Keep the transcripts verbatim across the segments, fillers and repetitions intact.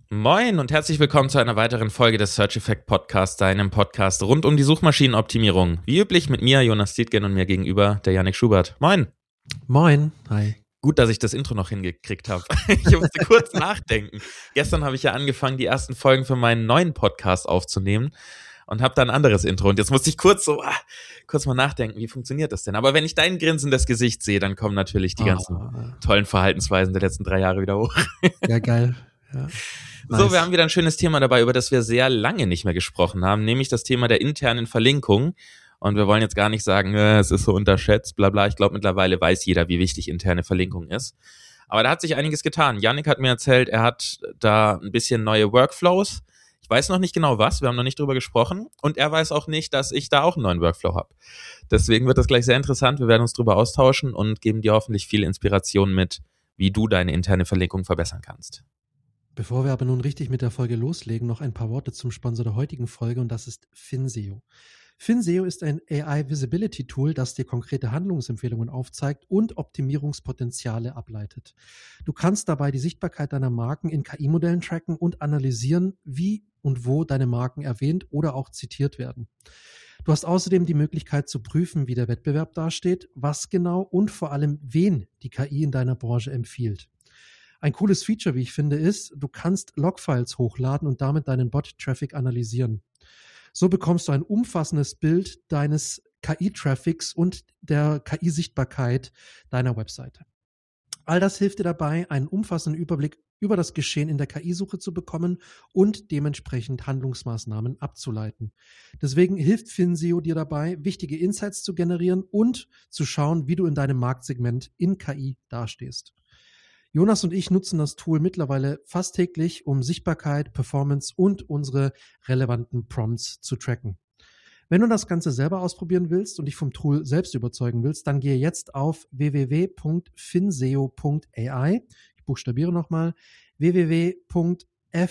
Moin und herzlich willkommen zu einer weiteren Folge des Search Effect Podcasts, deinem Podcast rund um die Suchmaschinenoptimierung. Wie üblich mit mir, Jonas Dietgen, und mir gegenüber der Yannick Schubert. Moin. Moin. Hi. Gut, dass ich das Intro noch hingekriegt habe. Ich musste kurz nachdenken. Gestern habe ich ja angefangen, die ersten Folgen für meinen neuen Podcast aufzunehmen und habe dann ein anderes Intro. Und jetzt musste ich kurz so, ah, kurz mal nachdenken, wie funktioniert das denn? Aber wenn ich dein grinsendes Gesicht sehe, dann kommen natürlich die oh. ganzen tollen Verhaltensweisen der letzten drei Jahre wieder hoch. Ja, geil. Ja. Nice. So, wir haben wieder ein schönes Thema dabei, über das wir sehr lange nicht mehr gesprochen haben, nämlich das Thema der internen Verlinkung. Und wir wollen jetzt gar nicht sagen, äh, es ist so unterschätzt, bla bla. Ich glaube, mittlerweile weiß jeder, wie wichtig interne Verlinkung ist. Aber da hat sich einiges getan. Yannick hat mir erzählt, er hat da ein bisschen neue Workflows. Ich weiß noch nicht genau was, wir haben noch nicht drüber gesprochen. Und er weiß auch nicht, dass ich da auch einen neuen Workflow habe. Deswegen wird das gleich sehr interessant. Wir werden uns drüber austauschen und geben dir hoffentlich viel Inspiration mit, wie du deine interne Verlinkung verbessern kannst. Bevor wir aber nun richtig mit der Folge loslegen, noch ein paar Worte zum Sponsor der heutigen Folge, und das ist Finseo. Finseo ist ein A I-Visibility-Tool, das dir konkrete Handlungsempfehlungen aufzeigt und Optimierungspotenziale ableitet. Du kannst dabei die Sichtbarkeit deiner Marken in K I-Modellen tracken und analysieren, wie und wo deine Marken erwähnt oder auch zitiert werden. Du hast außerdem die Möglichkeit zu prüfen, wie der Wettbewerb dasteht, was genau und vor allem wen die K I in deiner Branche empfiehlt. Ein cooles Feature, wie ich finde, ist, du kannst Logfiles hochladen und damit deinen Bot-Traffic analysieren. So bekommst du ein umfassendes Bild deines K I-Traffics und der K I-Sichtbarkeit deiner Webseite. All das hilft dir dabei, einen umfassenden Überblick über das Geschehen in der K I-Suche zu bekommen und dementsprechend Handlungsmaßnahmen abzuleiten. Deswegen hilft Finseo dir dabei, wichtige Insights zu generieren und zu schauen, wie du in deinem Marktsegment in K I dastehst. Jonas und ich nutzen das Tool mittlerweile fast täglich, um Sichtbarkeit, Performance und unsere relevanten Prompts zu tracken. Wenn du das Ganze selber ausprobieren willst und dich vom Tool selbst überzeugen willst, dann gehe jetzt auf w w w punkt finseo punkt a i. Ich buchstabiere nochmal w w w punkt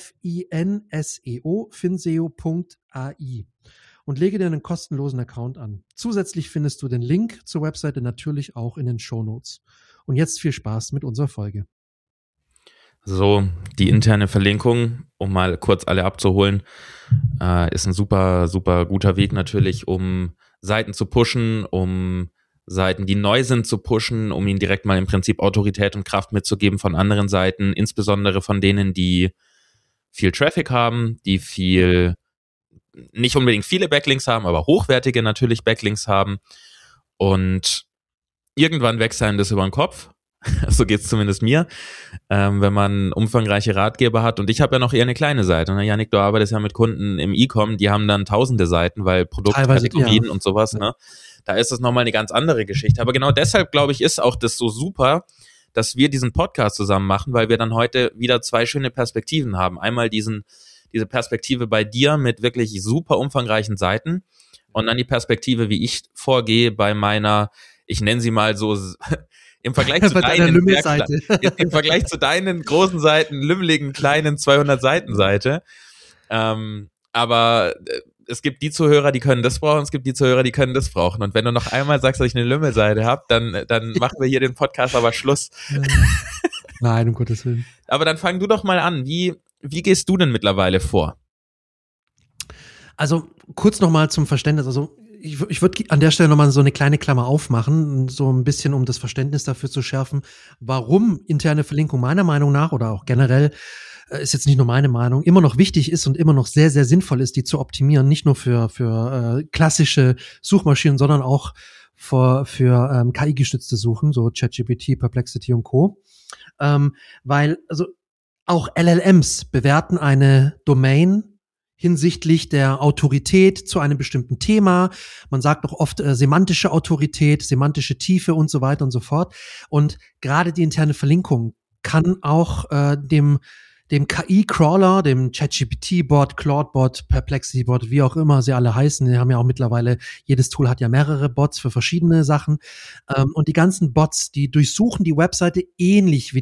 finseo, finseo punkt a i und lege dir einen kostenlosen Account an. Zusätzlich findest du den Link zur Webseite natürlich auch in den Shownotes. Und jetzt viel Spaß mit unserer Folge. So, die interne Verlinkung, um mal kurz alle abzuholen, äh, ist ein super, super guter Weg natürlich, um Seiten zu pushen, um Seiten, die neu sind, zu pushen, um ihnen direkt mal im Prinzip Autorität und Kraft mitzugeben von anderen Seiten, insbesondere von denen, die viel Traffic haben, die viel, nicht unbedingt viele Backlinks haben, aber hochwertige natürlich Backlinks haben. Und irgendwann wächst einem das über den Kopf, so geht's zumindest mir, ähm, wenn man umfangreiche Ratgeber hat. Und ich habe ja noch eher eine kleine Seite. Ne? Yannick, du arbeitest ja mit Kunden im E-Com, die haben dann tausende Seiten, weil Produktkategorien ja. und sowas, ja. ne? Da ist das nochmal eine ganz andere Geschichte. Aber genau deshalb, glaube ich, ist auch das so super, dass wir diesen Podcast zusammen machen, weil wir dann heute wieder zwei schöne Perspektiven haben. Einmal diesen, diese Perspektive bei dir mit wirklich super umfangreichen Seiten und dann die Perspektive, wie ich vorgehe bei meiner, ich nenne sie mal so, im Vergleich zu deinen, im, im Vergleich zu deinen großen Seiten, lümmeligen, kleinen zweihundert Seiten Seite. Ähm, aber es gibt die Zuhörer, die können das brauchen, es gibt die Zuhörer, die können das brauchen. Und wenn du noch einmal sagst, dass ich eine Lümmelseite habe, dann, dann machen wir hier den Podcast aber Schluss. Nein, um Gottes Willen. Aber dann fang du doch mal an. Wie, wie gehst du denn mittlerweile vor? Also kurz nochmal zum Verständnis. Also ich, ich würde an der Stelle nochmal so eine kleine Klammer aufmachen, so ein bisschen, um das Verständnis dafür zu schärfen, warum interne Verlinkung meiner Meinung nach oder auch generell, äh, ist jetzt nicht nur meine Meinung, immer noch wichtig ist und immer noch sehr, sehr sinnvoll ist, die zu optimieren, nicht nur für, für äh, klassische Suchmaschinen, sondern auch für, für ähm, K I-gestützte Suchen, so ChatGPT, Perplexity und Co. Ähm, weil also auch L L Ms bewerten eine Domain hinsichtlich der Autorität zu einem bestimmten Thema. Man sagt auch oft äh, semantische Autorität, semantische Tiefe und so weiter und so fort. Und gerade die interne Verlinkung kann auch äh, dem dem K I-Crawler, dem ChatGPT-Bot, Claude-Bot, Perplexity-Bot, wie auch immer sie alle heißen, die haben ja auch mittlerweile, jedes Tool hat ja mehrere Bots für verschiedene Sachen. Ähm, und die ganzen Bots, die durchsuchen die Webseite ähnlich wie die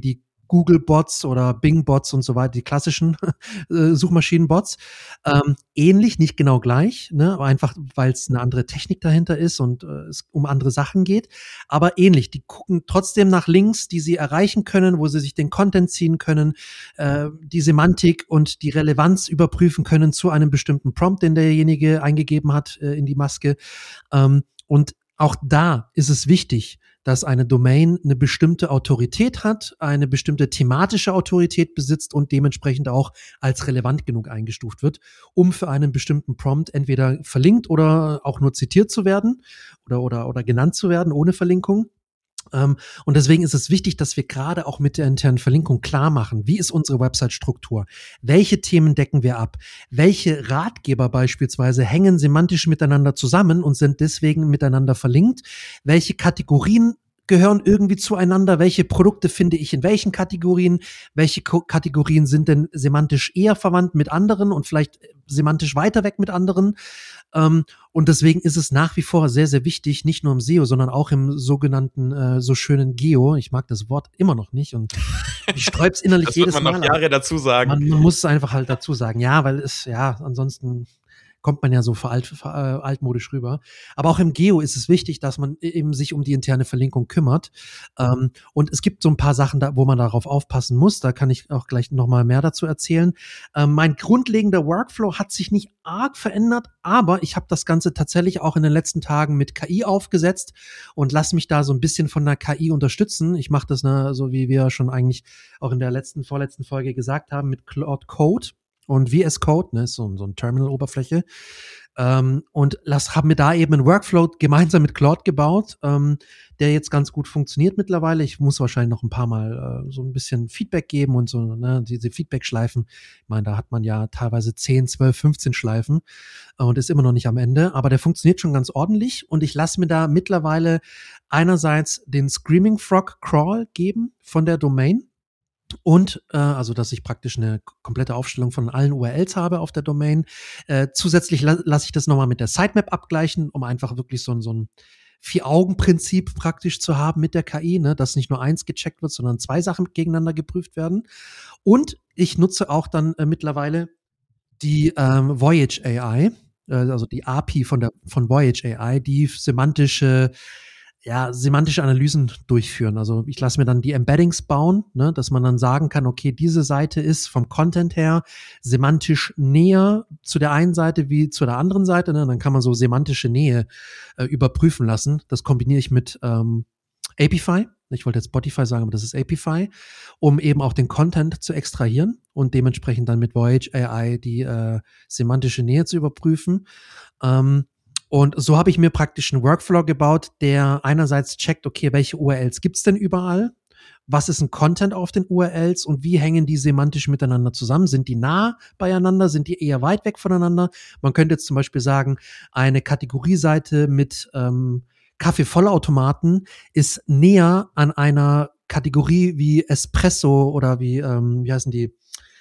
Google-Bots oder Bing-Bots und so weiter, die klassischen äh, Suchmaschinen-Bots. Ähm, ähnlich, nicht genau gleich, ne, aber einfach, weil es eine andere Technik dahinter ist und äh, es um andere Sachen geht, aber ähnlich. Die gucken trotzdem nach Links, die sie erreichen können, wo sie sich den Content ziehen können, äh, die Semantik und die Relevanz überprüfen können zu einem bestimmten Prompt, den derjenige eingegeben hat äh, in die Maske. Ähm, und auch da ist es wichtig, dass eine Domain eine bestimmte Autorität hat, eine bestimmte thematische Autorität besitzt und dementsprechend auch als relevant genug eingestuft wird, um für einen bestimmten Prompt entweder verlinkt oder auch nur zitiert zu werden oder, oder, oder genannt zu werden ohne Verlinkung. Um, und deswegen ist es wichtig, dass wir gerade auch mit der internen Verlinkung klar machen, wie ist unsere Website-Struktur? Welche Themen decken wir ab? Welche Ratgeber beispielsweise hängen semantisch miteinander zusammen und sind deswegen miteinander verlinkt? Welche Kategorien gehören irgendwie zueinander? Welche Produkte finde ich in welchen Kategorien? Welche Ko- Kategorien sind denn semantisch eher verwandt mit anderen und vielleicht semantisch weiter weg mit anderen? Um, und deswegen ist es nach wie vor sehr, sehr wichtig, nicht nur im S E O, sondern auch im sogenannten, äh, so schönen Geo. Ich mag das Wort immer noch nicht und ich sträub's innerlich jedes Mal. Das wird man noch Jahre dazu sagen. Man, man muss es einfach halt dazu sagen. Ja, weil es, ja, ansonsten kommt man ja so für, alt, für äh, altmodisch rüber. Aber auch im Geo ist es wichtig, dass man eben sich um die interne Verlinkung kümmert. Ähm, und es gibt so ein paar Sachen, da, wo man darauf aufpassen muss. Da kann ich auch gleich nochmal mehr dazu erzählen. Ähm, mein grundlegender Workflow hat sich nicht arg verändert, aber ich habe das Ganze tatsächlich auch in den letzten Tagen mit K I aufgesetzt und lasse mich da so ein bisschen von der K I unterstützen. Ich mache das, ne, so wie wir schon eigentlich auch in der letzten, vorletzten Folge gesagt haben, mit Claude Code. Und V S Code, ne, ist so, so eine Terminal-Oberfläche. Ähm, und lass, haben wir da eben einen Workflow gemeinsam mit Claude gebaut, ähm, der jetzt ganz gut funktioniert mittlerweile. Ich muss wahrscheinlich noch ein paar Mal äh, so ein bisschen Feedback geben und so, ne, diese Feedback-Schleifen. Ich meine, da hat man ja teilweise zehn, zwölf, fünfzehn Schleifen äh, und ist immer noch nicht am Ende. Aber der funktioniert schon ganz ordentlich. Und ich lasse mir da mittlerweile einerseits den Screaming Frog Crawl geben von der Domain. Und äh, also, dass ich praktisch eine komplette Aufstellung von allen U R Ls habe auf der Domain. Äh, zusätzlich la- lasse ich das nochmal mit der Sitemap abgleichen, um einfach wirklich so, ein so ein Vier-Augen-Prinzip praktisch zu haben mit der K I, ne? Dass nicht nur eins gecheckt wird, sondern zwei Sachen gegeneinander geprüft werden. Und ich nutze auch dann äh, mittlerweile die ähm, Voyage A I, äh, also die A P I von der von Voyage A I, die semantische ja, semantische Analysen durchführen. Also ich lasse mir dann die Embeddings bauen, ne, dass man dann sagen kann, okay, diese Seite ist vom Content her semantisch näher zu der einen Seite wie zu der anderen Seite. Ne? Dann kann man so semantische Nähe äh, überprüfen lassen. Das kombiniere ich mit ähm, Apify. Ich wollte jetzt Spotify sagen, aber das ist Apify, um eben auch den Content zu extrahieren und dementsprechend dann mit Voyage A I die äh, semantische Nähe zu überprüfen. Ähm, Und so habe ich mir praktisch einen Workflow gebaut, der einerseits checkt, okay, welche U R Ls gibt's denn überall? Was ist ein Content auf den U R Ls und wie hängen die semantisch miteinander zusammen? Sind die nah beieinander? Sind die eher weit weg voneinander? Man könnte jetzt zum Beispiel sagen, eine Kategorieseite mit ähm, Kaffeevollautomaten ist näher an einer Kategorie wie Espresso oder wie, ähm, wie heißen die?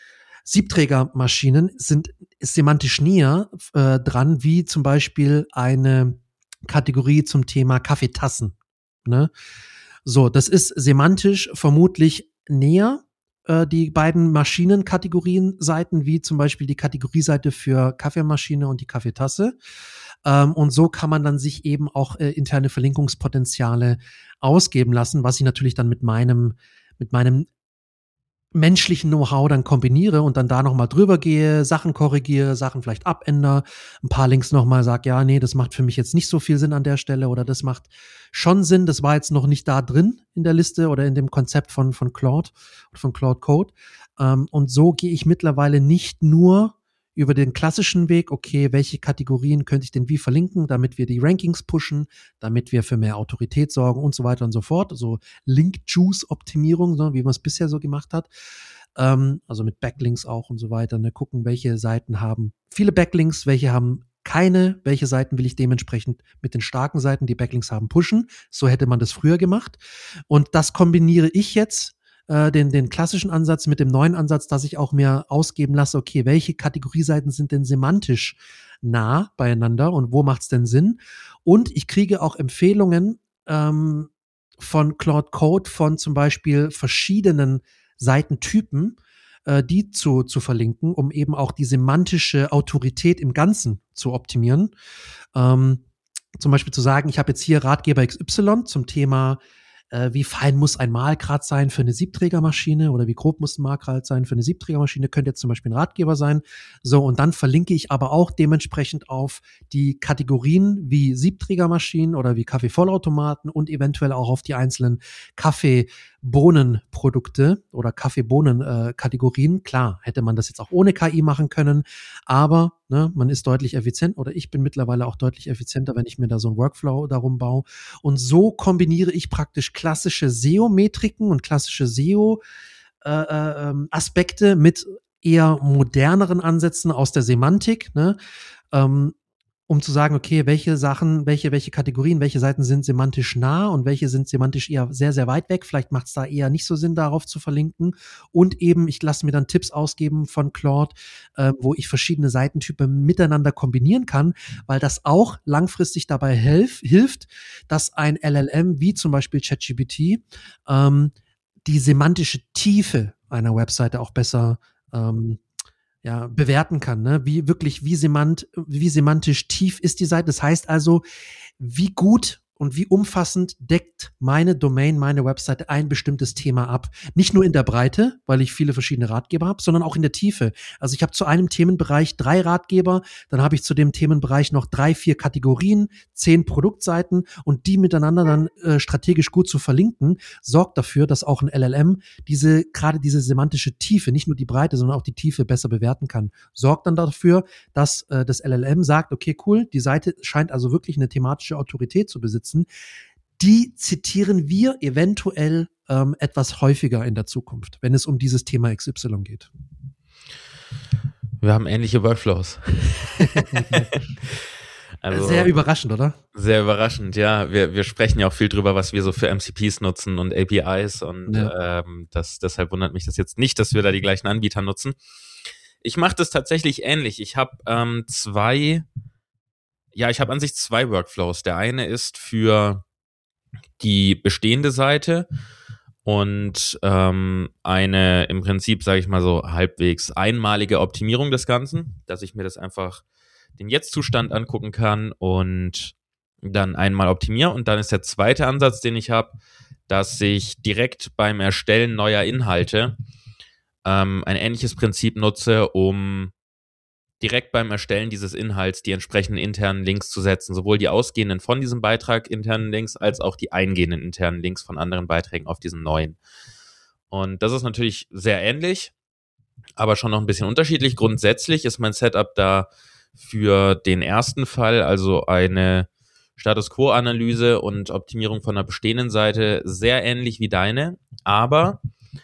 Siebträgermaschinen sind semantisch näher äh, dran, wie zum Beispiel eine Kategorie zum Thema Kaffeetassen. Ne? So, das ist semantisch vermutlich näher, äh, die beiden Maschinenkategorien-Seiten, wie zum Beispiel die Kategorieseite für Kaffeemaschine und die Kaffeetasse. Ähm, und so kann man dann sich eben auch äh, interne Verlinkungspotenziale ausgeben lassen, was ich natürlich dann mit meinem, mit meinem menschlichen Know-how dann kombiniere und dann da nochmal drüber gehe, Sachen korrigiere, Sachen vielleicht abändere, ein paar Links nochmal sage, ja, nee, das macht für mich jetzt nicht so viel Sinn an der Stelle oder das macht schon Sinn, das war jetzt noch nicht da drin in der Liste oder in dem Konzept von, von Claude, von Claude Code. Ähm, und so gehe ich mittlerweile nicht nur über den klassischen Weg, okay, welche Kategorien könnte ich denn wie verlinken, damit wir die Rankings pushen, damit wir für mehr Autorität sorgen und so weiter und so fort. So Link-Juice-Optimierung, so, wie man es bisher so gemacht hat. Ähm, also mit Backlinks auch und so weiter. Ne? Gucken, welche Seiten haben viele Backlinks, welche haben keine, welche Seiten will ich dementsprechend mit den starken Seiten, die Backlinks haben, pushen. So hätte man das früher gemacht. Und das kombiniere ich jetzt Den, den klassischen Ansatz mit dem neuen Ansatz, dass ich auch mir ausgeben lasse, okay, welche Kategorieseiten sind denn semantisch nah beieinander und wo macht's denn Sinn? Und ich kriege auch Empfehlungen ähm, von Claude Code von zum Beispiel verschiedenen Seitentypen, äh, die zu, zu verlinken, um eben auch die semantische Autorität im Ganzen zu optimieren. Ähm, zum Beispiel zu sagen, ich habe jetzt hier Ratgeber X Y zum Thema, äh, wie fein muss ein Malgrad sein für eine Siebträgermaschine oder wie grob muss ein Malgrad sein für eine Siebträgermaschine, könnte jetzt zum Beispiel ein Ratgeber sein. So, und dann verlinke ich aber auch dementsprechend auf die Kategorien wie Siebträgermaschinen oder wie Kaffeevollautomaten und eventuell auch auf die einzelnen Kaffeebohnenprodukte oder Kaffeebohnen-Kategorien. Klar, hätte man das jetzt auch ohne K I machen können, aber ne, man ist deutlich effizient oder ich bin mittlerweile auch deutlich effizienter, wenn ich mir da so einen Workflow darum baue. Und so kombiniere ich praktisch klassische S E O-Metriken und klassische S E O-Aspekte äh, mit eher moderneren Ansätzen aus der Semantik, ne? ähm, um zu sagen, okay, welche Sachen, welche, welche Kategorien, welche Seiten sind semantisch nah und welche sind semantisch eher sehr, sehr weit weg. Vielleicht macht es da eher nicht so Sinn, darauf zu verlinken. Und eben, ich lasse mir dann Tipps ausgeben von Claude, äh, wo ich verschiedene Seitentypen miteinander kombinieren kann, weil das auch langfristig dabei helf, hilft, dass ein L L M wie zum Beispiel ChatGPT ähm, die semantische Tiefe einer Webseite auch besser ähm, ja, bewerten kann, ne? Wie wirklich, wie semant, wie semantisch tief ist die Seite. Das heißt also, wie gut und wie umfassend deckt meine Domain, meine Webseite ein bestimmtes Thema ab. Nicht nur in der Breite, weil ich viele verschiedene Ratgeber habe, sondern auch in der Tiefe. Also ich habe zu einem Themenbereich drei Ratgeber, dann habe ich zu dem Themenbereich noch drei, vier Kategorien, zehn Produktseiten und die miteinander dann äh, strategisch gut zu verlinken, sorgt dafür, dass auch ein L L M diese, gerade diese semantische Tiefe, nicht nur die Breite, sondern auch die Tiefe besser bewerten kann. Sorgt dann dafür, dass äh, das L L M sagt, okay, cool, die Seite scheint also wirklich eine thematische Autorität zu besitzen. Die zitieren wir eventuell ähm, etwas häufiger in der Zukunft, wenn es um dieses Thema X Y geht. Wir haben ähnliche Workflows. Also, sehr überraschend, oder? Sehr überraschend, ja. Wir, wir sprechen ja auch viel drüber, was wir so für M C Ps nutzen und A P Is und ja. ähm, das, deshalb wundert mich das jetzt nicht, dass wir da die gleichen Anbieter nutzen. Ich mache das tatsächlich ähnlich. Ich habe ähm, zwei Ja, ich habe an sich zwei Workflows. Der eine ist für die bestehende Seite und ähm, eine im Prinzip, sage ich mal so, halbwegs einmalige Optimierung des Ganzen, dass ich mir das einfach den Jetzt-Zustand angucken kann und dann einmal optimiere. Und dann ist der zweite Ansatz, den ich habe, dass ich direkt beim Erstellen neuer Inhalte ähm, ein ähnliches Prinzip nutze, um direkt beim Erstellen dieses Inhalts die entsprechenden internen Links zu setzen, sowohl die ausgehenden von diesem Beitrag internen Links, als auch die eingehenden internen Links von anderen Beiträgen auf diesen neuen. Und das ist natürlich sehr ähnlich, aber schon noch ein bisschen unterschiedlich. Grundsätzlich ist mein Setup da für den ersten Fall, also eine Status-Quo-Analyse und Optimierung von einer bestehenden Seite, sehr ähnlich wie deine, aber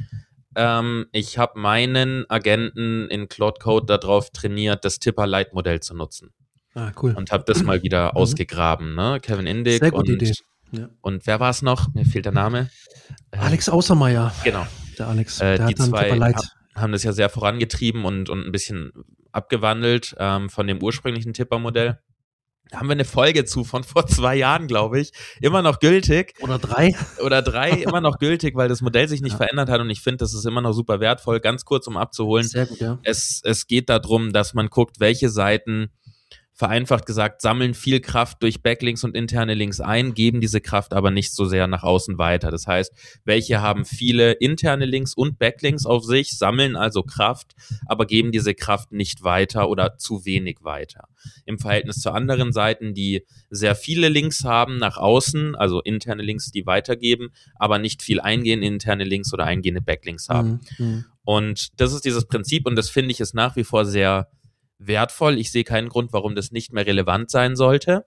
Ähm, ich habe meinen Agenten in Claude Code darauf trainiert, das Tipper-Light-Modell zu nutzen. Ah, cool. Und habe das mal wieder Mhm. ausgegraben, ne? Kevin Indig Sehr gute und, Idee. Ja. und wer war es noch? Mir fehlt der Name. Alex Außermeier. Genau. Der Alex. Äh, der die hat dann zwei Tipper-Light. ha- haben das ja sehr vorangetrieben und, und ein bisschen abgewandelt ähm, von dem ursprünglichen Tipper-Modell. Da haben wir eine Folge zu von vor zwei Jahren, glaube ich. Immer noch gültig. Oder drei. Oder drei, immer noch gültig, weil das Modell sich nicht Ja. verändert hat und ich finde, das ist immer noch super wertvoll. Ganz kurz, um abzuholen. Sehr gut, ja. Es, es geht darum, dass man guckt, welche Seiten, vereinfacht gesagt, sammeln viel Kraft durch Backlinks und interne Links ein, geben diese Kraft aber nicht so sehr nach außen weiter. Das heißt, welche haben viele interne Links und Backlinks auf sich, sammeln also Kraft, aber geben diese Kraft nicht weiter oder zu wenig weiter. Im Verhältnis zu anderen Seiten, die sehr viele Links haben nach außen, also interne Links, die weitergeben, aber nicht viel eingehende interne Links oder eingehende Backlinks haben. Mhm. Und das ist dieses Prinzip und das finde ich ist nach wie vor sehr wertvoll. Ich sehe keinen Grund, warum das nicht mehr relevant sein sollte.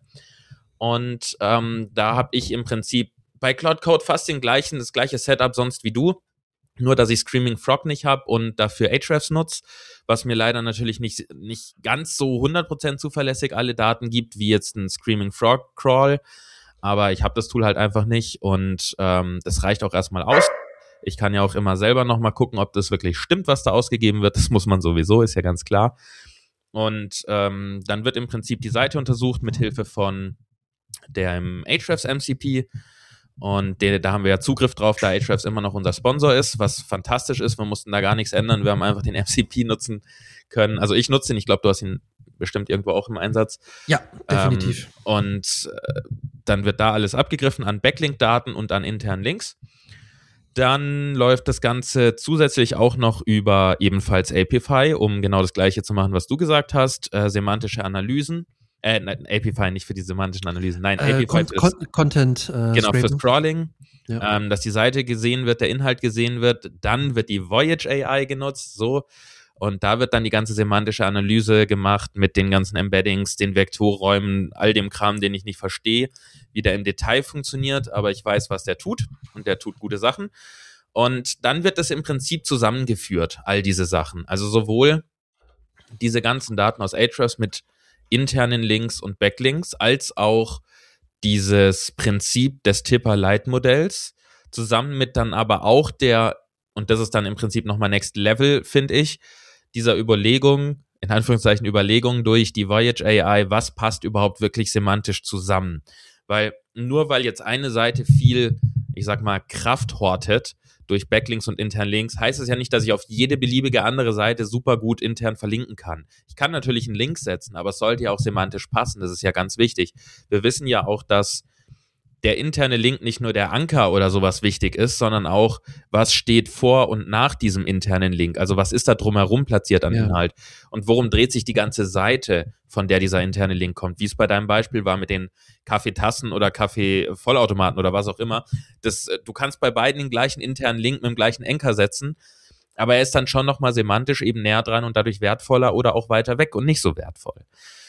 Und ähm, da habe ich im Prinzip bei Claude Code fast den gleichen, das gleiche Setup sonst wie du. Nur, dass ich Screaming Frog nicht habe und dafür Ahrefs nutze, was mir leider natürlich nicht, nicht ganz so hundert Prozent zuverlässig alle Daten gibt, wie jetzt ein Screaming Frog Crawl. Aber ich habe das Tool halt einfach nicht und ähm, das reicht auch erstmal aus. Ich kann ja auch immer selber nochmal gucken, ob das wirklich stimmt, was da ausgegeben wird. Das muss man sowieso, ist ja ganz klar. Und ähm, dann wird im Prinzip die Seite untersucht mit Hilfe von dem Ahrefs M C P Und de, da haben wir ja Zugriff drauf, da Ahrefs immer noch unser Sponsor ist, was fantastisch ist. Wir mussten da gar nichts ändern. Wir haben einfach den M C P nutzen können. Also ich nutze ihn, ich glaube, du hast ihn bestimmt irgendwo auch im Einsatz. Ja, definitiv. Ähm, und äh, dann wird da alles abgegriffen an Backlink-Daten und an internen Links. Dann läuft das Ganze zusätzlich auch noch über ebenfalls Apify, um genau das Gleiche zu machen, was du gesagt hast, äh, semantische Analysen. Äh, nein, Apify nicht für die semantischen Analysen, nein, äh, Apify Con- fürs, Con- Content äh, genau, für Scraping. Scrolling, Ja. ähm, dass die Seite gesehen wird, der Inhalt gesehen wird. Dann wird die Voyage A I genutzt, so. Und da wird dann die ganze semantische Analyse gemacht mit den ganzen Embeddings, den Vektorräumen, all dem Kram, den ich nicht verstehe, wie der im Detail funktioniert, aber ich weiß, was der tut und der tut gute Sachen. Und dann wird das im Prinzip zusammengeführt, all diese Sachen. Also sowohl diese ganzen Daten aus Ahrefs mit internen Links und Backlinks, als auch dieses Prinzip des Tipper-Light-Modells, zusammen mit dann aber auch der, und das ist dann im Prinzip nochmal Next Level, finde ich, dieser Überlegung, in Anführungszeichen Überlegung durch die Voyage A I, was passt überhaupt wirklich semantisch zusammen. Weil nur weil jetzt eine Seite viel, ich sag mal, Kraft hortet durch Backlinks und internen Links, heißt es ja nicht, dass ich auf jede beliebige andere Seite super gut intern verlinken kann. Ich kann natürlich einen Link setzen, aber es sollte ja auch semantisch passen, das ist ja ganz wichtig. Wir wissen ja auch, dass der interne Link nicht nur der Anker oder sowas wichtig ist, sondern auch, was steht vor und nach diesem internen Link. Also was ist da drumherum platziert an Ja. Inhalt? Und worum dreht sich die ganze Seite, von der dieser interne Link kommt? Wie es bei deinem Beispiel war mit den Kaffeetassen oder Kaffeevollautomaten oder was auch immer. Das, du kannst bei beiden den gleichen internen Link mit dem gleichen Anker setzen, aber er ist dann schon nochmal semantisch eben näher dran und dadurch wertvoller oder auch weiter weg und nicht so wertvoll.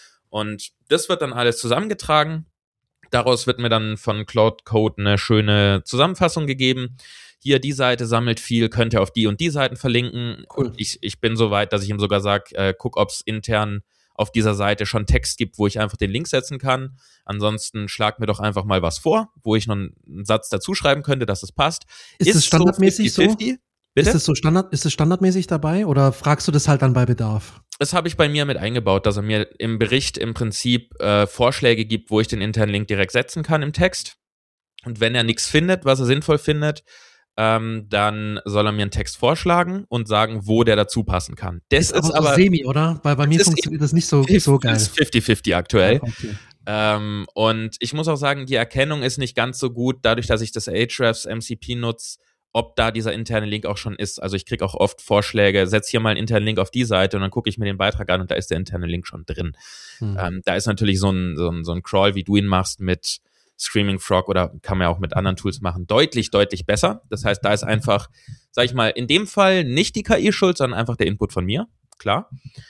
Und das wird dann alles zusammengetragen. Daraus wird mir dann von Cloud Code eine schöne Zusammenfassung gegeben. Hier, die Seite sammelt viel, könnt ihr auf die und die Seiten verlinken. Cool. Ich, ich bin so weit, dass ich ihm sogar sage, äh, guck, ob es intern auf dieser Seite schon Text gibt, wo ich einfach den Link setzen kann. Ansonsten schlag mir doch einfach mal was vor, wo ich noch einen Satz dazu schreiben könnte, dass es passt. Ist es standardmäßig so? fünfzig fünfzig? Bitte? Ist es so Standard, ist es standardmäßig dabei oder fragst du das halt dann bei Bedarf? Das habe ich bei mir mit eingebaut, dass er mir im Bericht im Prinzip äh, Vorschläge gibt, wo ich den internen Link direkt setzen kann im Text. Und wenn er nichts findet, was er sinnvoll findet, ähm, dann soll er mir einen Text vorschlagen und sagen, wo der dazu passen kann. Das ist, ist aber, aber so semi, oder? Weil bei mir funktioniert das nicht so, so geil. Das ist fünfzig fünfzig aktuell. Ja, okay. Ähm, und ich muss auch sagen, die Erkennung ist nicht ganz so gut, dadurch, dass ich das Ahrefs M C P nutze, ob da dieser interne Link auch schon ist. Also ich kriege auch oft Vorschläge, setz hier mal einen internen Link auf die Seite und dann gucke ich mir den Beitrag an und da ist der interne Link schon drin. Hm. Ähm, da ist natürlich so ein, so, ein, so ein Crawl, wie du ihn machst mit Screaming Frog oder kann man ja auch mit anderen Tools machen, deutlich, deutlich besser. Das heißt, da ist einfach, sag ich mal, in dem Fall nicht die K I schuld, sondern einfach der Input von mir, klar.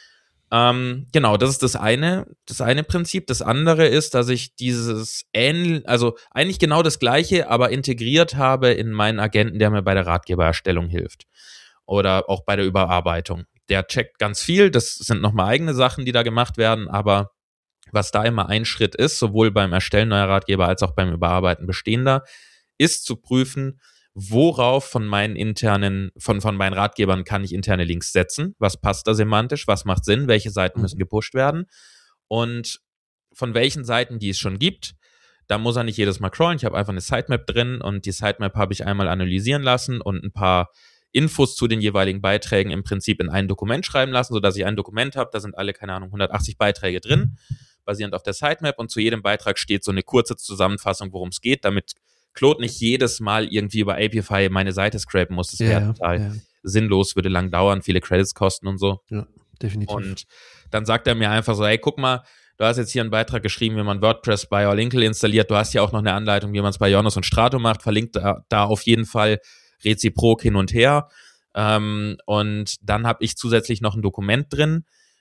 Ähm, genau, das ist das eine, das eine Prinzip. Das andere ist, dass ich dieses ähnlich, also eigentlich genau das Gleiche, aber integriert habe in meinen Agenten, der mir bei der Ratgebererstellung hilft. Oder auch bei der Überarbeitung. Der checkt ganz viel, das sind nochmal eigene Sachen, die da gemacht werden, aber was da immer ein Schritt ist, sowohl beim Erstellen neuer Ratgeber als auch beim Überarbeiten bestehender, ist zu prüfen, worauf von meinen internen, von, von meinen Ratgebern kann ich interne Links setzen? Was passt da semantisch? Was macht Sinn? Welche Seiten müssen gepusht werden? Und von welchen Seiten, die es schon gibt, da muss er nicht jedes Mal crawlen. Ich habe einfach eine Sitemap drin und die Sitemap habe ich einmal analysieren lassen und ein paar Infos zu den jeweiligen Beiträgen im Prinzip in ein Dokument schreiben lassen, sodass ich ein Dokument habe, da sind alle, keine Ahnung, hundertachtzig Beiträge drin, basierend auf der Sitemap und zu jedem Beitrag steht so eine kurze Zusammenfassung, worum es geht, damit Claude nicht jedes Mal irgendwie über Apify meine Seite scrapen muss. Das wäre Ja, total ja. sinnlos, würde lang dauern, viele Credits kosten und so. Ja, definitiv. Und dann sagt er mir einfach so, hey, guck mal, du hast jetzt hier einen Beitrag geschrieben, wie man WordPress bei Orlinkle installiert. Du hast ja auch noch eine Anleitung, wie man es bei Jonas und Strato macht. Verlinkt da, da auf jeden Fall reziprok hin und her. Ähm, und dann habe ich zusätzlich noch ein Dokument drin,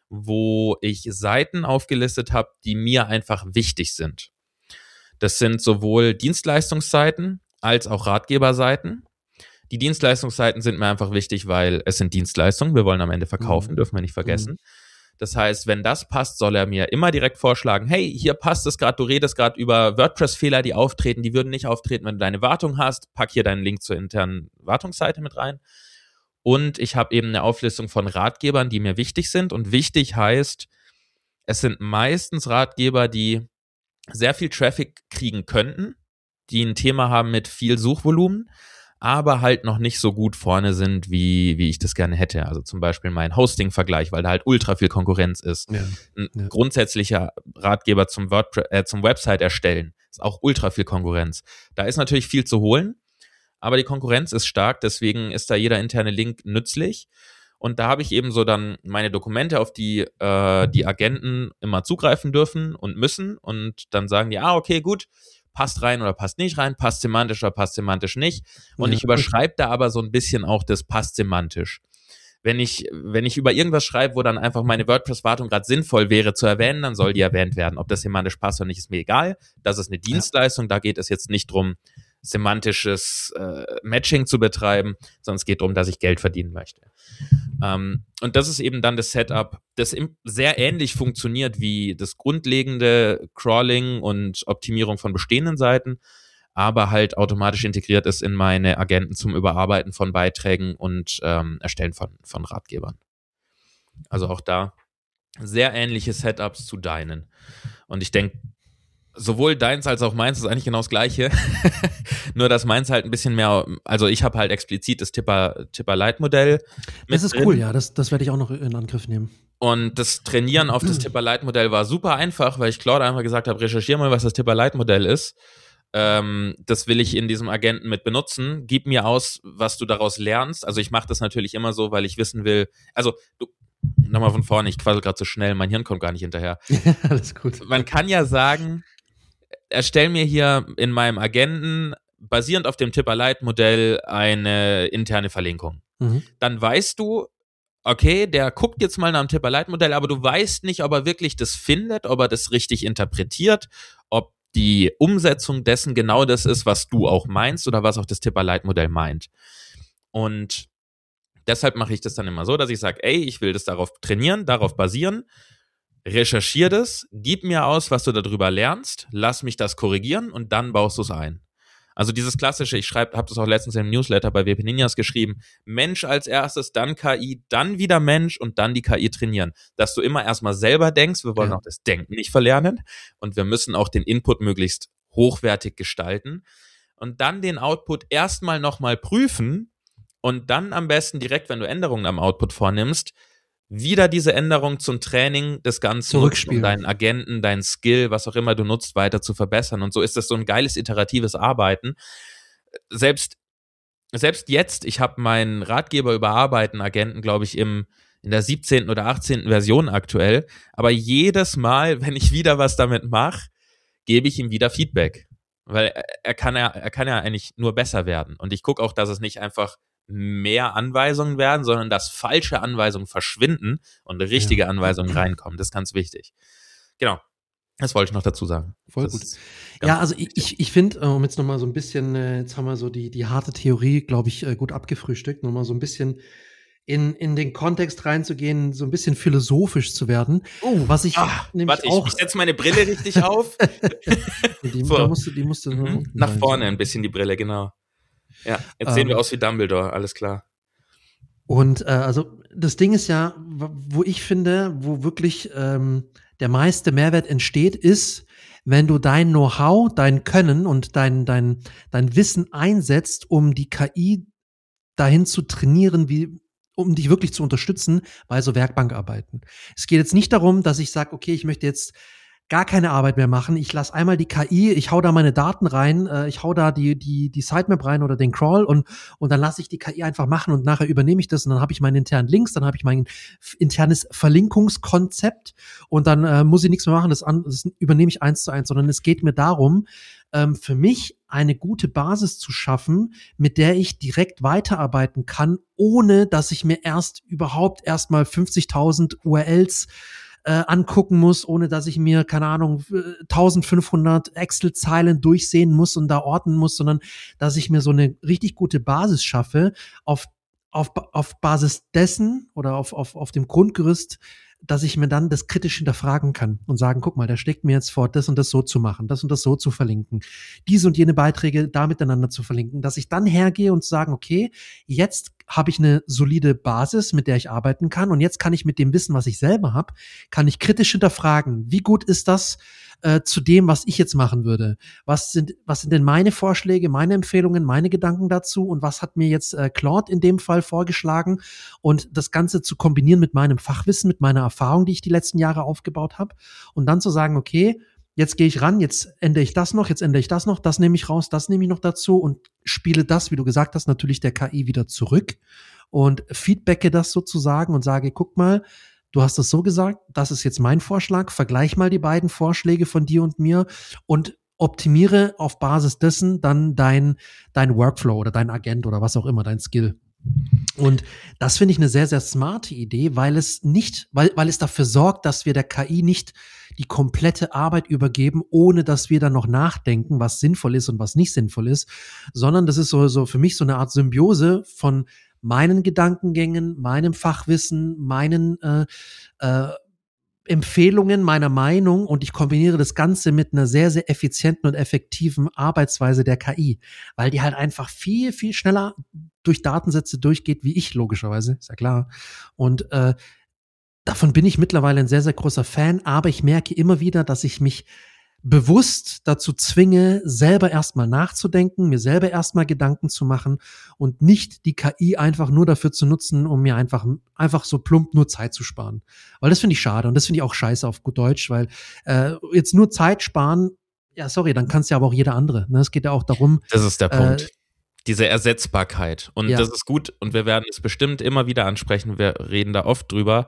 wo ich Seiten aufgelistet habe, die mir einfach wichtig sind. Das sind sowohl Dienstleistungsseiten als auch Ratgeberseiten. Die Dienstleistungsseiten sind mir einfach wichtig, weil es sind Dienstleistungen. Wir wollen am Ende verkaufen, Mhm. dürfen wir nicht vergessen. Das heißt, wenn das passt, soll er mir immer direkt vorschlagen, hey, hier passt es gerade, du redest gerade über WordPress-Fehler, die auftreten, die würden nicht auftreten, wenn du deine Wartung hast. Pack hier deinen Link zur internen Wartungsseite mit rein. Und ich habe eben eine Auflistung von Ratgebern, die mir wichtig sind. Und wichtig heißt, es sind meistens Ratgeber, die sehr viel Traffic kriegen könnten, die ein Thema haben mit viel Suchvolumen, aber halt noch nicht so gut vorne sind, wie, wie ich das gerne hätte. Also zum Beispiel mein Hosting-Vergleich, weil da halt ultra viel Konkurrenz ist. Ja, ein ja. grundsätzlicher Ratgeber zum, WordPress, äh, zum Website erstellen ist auch ultra viel Konkurrenz. Da ist natürlich viel zu holen, aber die Konkurrenz ist stark, deswegen ist da jeder interne Link nützlich. Und da habe ich eben so dann meine Dokumente, auf die äh, die Agenten immer zugreifen dürfen und müssen. Und dann sagen die, ah, okay, gut, passt rein oder passt nicht rein, passt semantisch oder passt semantisch nicht. Und ja, ich überschreibe da aber so ein bisschen auch das passt semantisch. Wenn ich, wenn ich über irgendwas schreibe, wo dann einfach meine WordPress-Wartung gerade sinnvoll wäre zu erwähnen, dann soll die erwähnt werden. Ob das semantisch passt oder nicht, ist mir egal. Das ist eine Dienstleistung, da geht es jetzt nicht drum, semantisches äh, Matching zu betreiben, sondern es geht darum, dass ich Geld verdienen möchte. Ähm, und das ist eben dann das Setup, das im, sehr ähnlich funktioniert wie das grundlegende Crawling und Optimierung von bestehenden Seiten, aber halt automatisch integriert ist in meine Agenten zum Überarbeiten von Beiträgen und ähm, Erstellen von, von Ratgebern. Also auch da sehr ähnliche Setups zu deinen. Und ich denke, sowohl deins als auch meins ist eigentlich genau das Gleiche. Nur, dass meins halt ein bisschen mehr, also ich habe halt explizit das Tipper, Tipper-Lite-Modell. Das ist drin. Cool, ja, das, das werde ich auch noch in Angriff nehmen. Und das Trainieren auf das Tipper-Lite-Modell war super einfach, weil ich Claude einfach gesagt habe, recherchiere mal, was das Tipper-Lite-Modell ist. Ähm, das will ich in diesem Agenten mit benutzen. Gib mir aus, was du daraus lernst. Also ich mache das natürlich immer so, weil ich wissen will, also du, nochmal von vorne, ich quassel gerade so schnell, mein Hirn kommt gar nicht hinterher. Alles gut. Man kann ja sagen, erstell mir hier in meinem Agenten basierend auf dem Tipper-Lite-Modell eine interne Verlinkung. Mhm. Dann weißt du, okay, der guckt jetzt mal nach dem Tipper-Lite-Modell, aber du weißt nicht, ob er wirklich das findet, ob er das richtig interpretiert, ob die Umsetzung dessen genau das ist, was du auch meinst oder was auch das Tipper-Lite-Modell meint. Und deshalb mache ich das dann immer so, dass ich sage, ey, ich will das darauf trainieren, darauf basieren, recherchier das, gib mir aus, was du darüber lernst, lass mich das korrigieren und dann baust du es ein. Also dieses klassische, ich schreibe, habe das auch letztens im Newsletter bei W P Ninjas geschrieben, Mensch als erstes, dann K I, dann wieder Mensch und dann die K I trainieren. Dass du immer erstmal selber denkst, wir wollen ja. auch das Denken nicht verlernen und wir müssen auch den Input möglichst hochwertig gestalten und dann den Output erstmal nochmal prüfen und dann am besten direkt, wenn du Änderungen am Output vornimmst, wieder diese Änderung zum Training des Ganzen nutzt, um deinen Agenten, deinen Skill, was auch immer du nutzt, weiter zu verbessern. Und so ist das so ein geiles iteratives Arbeiten. Selbst, selbst jetzt, ich habe meinen Ratgeber überarbeiten Agenten, glaube ich, im, in der siebzehnten oder achtzehnten Version aktuell. Aber jedes Mal, wenn ich wieder was damit mache, gebe ich ihm wieder Feedback. Weil er, er, kann ja, er kann ja eigentlich nur besser werden. Und ich gucke auch, dass es nicht einfach mehr Anweisungen werden, sondern dass falsche Anweisungen verschwinden und richtige ja. Anweisungen reinkommen. Das ist ganz wichtig. Genau. Das wollte ich noch dazu sagen. Voll gut. Ja, also ich, ich, ich finde, um jetzt nochmal so ein bisschen, jetzt haben wir so die, die harte Theorie, glaube ich, gut abgefrühstückt, nochmal so ein bisschen in, in den Kontext reinzugehen, so ein bisschen philosophisch zu werden. Oh, was ich ach, nämlich warte, auch... ich, ich setze meine Brille richtig auf. die, da musst du, die musst du mhm. Nach vorne ein bisschen die Brille, genau. Ja, jetzt sehen ähm, wir aus wie Dumbledore, alles klar. Und äh, also das Ding ist ja, wo ich finde, wo wirklich ähm, der meiste Mehrwert entsteht, ist, wenn du dein Know-how, dein Können und dein, dein, dein Wissen einsetzt, um die K I dahin zu trainieren, wie um dich wirklich zu unterstützen bei so Werkbankarbeiten. Es geht jetzt nicht darum, dass ich sage, okay, ich möchte jetzt gar keine Arbeit mehr machen. Ich lasse einmal die K I, ich hau da meine Daten rein, äh, ich hau da die die die Sitemap rein oder den Crawl und und dann lasse ich die K I einfach machen und nachher übernehme ich das und dann habe ich meine internen Links, dann habe ich mein internes Verlinkungskonzept und dann äh, muss ich nichts mehr machen, das, an, das übernehme ich eins zu eins, sondern es geht mir darum, ähm, für mich eine gute Basis zu schaffen, mit der ich direkt weiterarbeiten kann, ohne dass ich mir erst überhaupt erstmal fünfzigtausend U R Ls Äh, angucken muss, ohne dass ich mir, keine Ahnung, eintausendfünfhundert Excel-Zeilen durchsehen muss und da orten muss, sondern dass ich mir so eine richtig gute Basis schaffe, auf, auf, auf Basis dessen oder auf, auf, auf dem Grundgerüst dass ich mir dann das kritisch hinterfragen kann und sagen, guck mal, der schlägt mir jetzt vor, das und das so zu machen, das und das so zu verlinken, diese und jene Beiträge da miteinander zu verlinken, dass ich dann hergehe und sagen, okay, jetzt habe ich eine solide Basis, mit der ich arbeiten kann und jetzt kann ich mit dem Wissen, was ich selber habe, kann ich kritisch hinterfragen, wie gut ist das äh, zu dem, was ich jetzt machen würde? Was sind, was sind denn meine Vorschläge, meine Empfehlungen, meine Gedanken dazu und was hat mir jetzt äh, Claude in dem Fall vorgeschlagen? Und das Ganze zu kombinieren mit meinem Fachwissen, mit meiner Erfahrung, die ich die letzten Jahre aufgebaut habe und dann zu sagen, okay, jetzt gehe ich ran, jetzt ändere ich das noch, jetzt ändere ich das noch, das nehme ich raus, das nehme ich noch dazu und spiele das, wie du gesagt hast, natürlich der K I wieder zurück und feedbacke das sozusagen und sage, guck mal, du hast das so gesagt, das ist jetzt mein Vorschlag, vergleich mal die beiden Vorschläge von dir und mir und optimiere auf Basis dessen dann dein, dein Workflow oder dein Agent oder was auch immer, dein Skill. Und das finde ich eine sehr, sehr smarte Idee, weil es nicht, weil, weil es dafür sorgt, dass wir der K I nicht die komplette Arbeit übergeben, ohne dass wir dann noch nachdenken, was sinnvoll ist und was nicht sinnvoll ist, sondern das ist so, so für mich so eine Art Symbiose von meinen Gedankengängen, meinem Fachwissen, meinen äh, äh, Empfehlungen, meiner Meinung und ich kombiniere das Ganze mit einer sehr, sehr effizienten und effektiven Arbeitsweise der K I, weil die halt einfach viel, viel schneller durch Datensätze durchgeht, wie ich logischerweise, ist ja klar. Und äh, davon bin ich mittlerweile ein sehr, sehr großer Fan, aber ich merke immer wieder, dass ich mich bewusst dazu zwinge, selber erstmal nachzudenken, mir selber erstmal Gedanken zu machen und nicht die K I einfach nur dafür zu nutzen, um mir einfach, einfach so plump nur Zeit zu sparen. Weil das finde ich schade und das finde ich auch scheiße auf gut Deutsch, weil äh, jetzt nur Zeit sparen, ja sorry, dann kann es ja aber auch jeder andere. Ne? Es geht ja auch darum. Das ist der äh, Punkt. Diese Ersetzbarkeit. Und Ja. das ist gut und wir werden es bestimmt immer wieder ansprechen. Wir reden da oft drüber,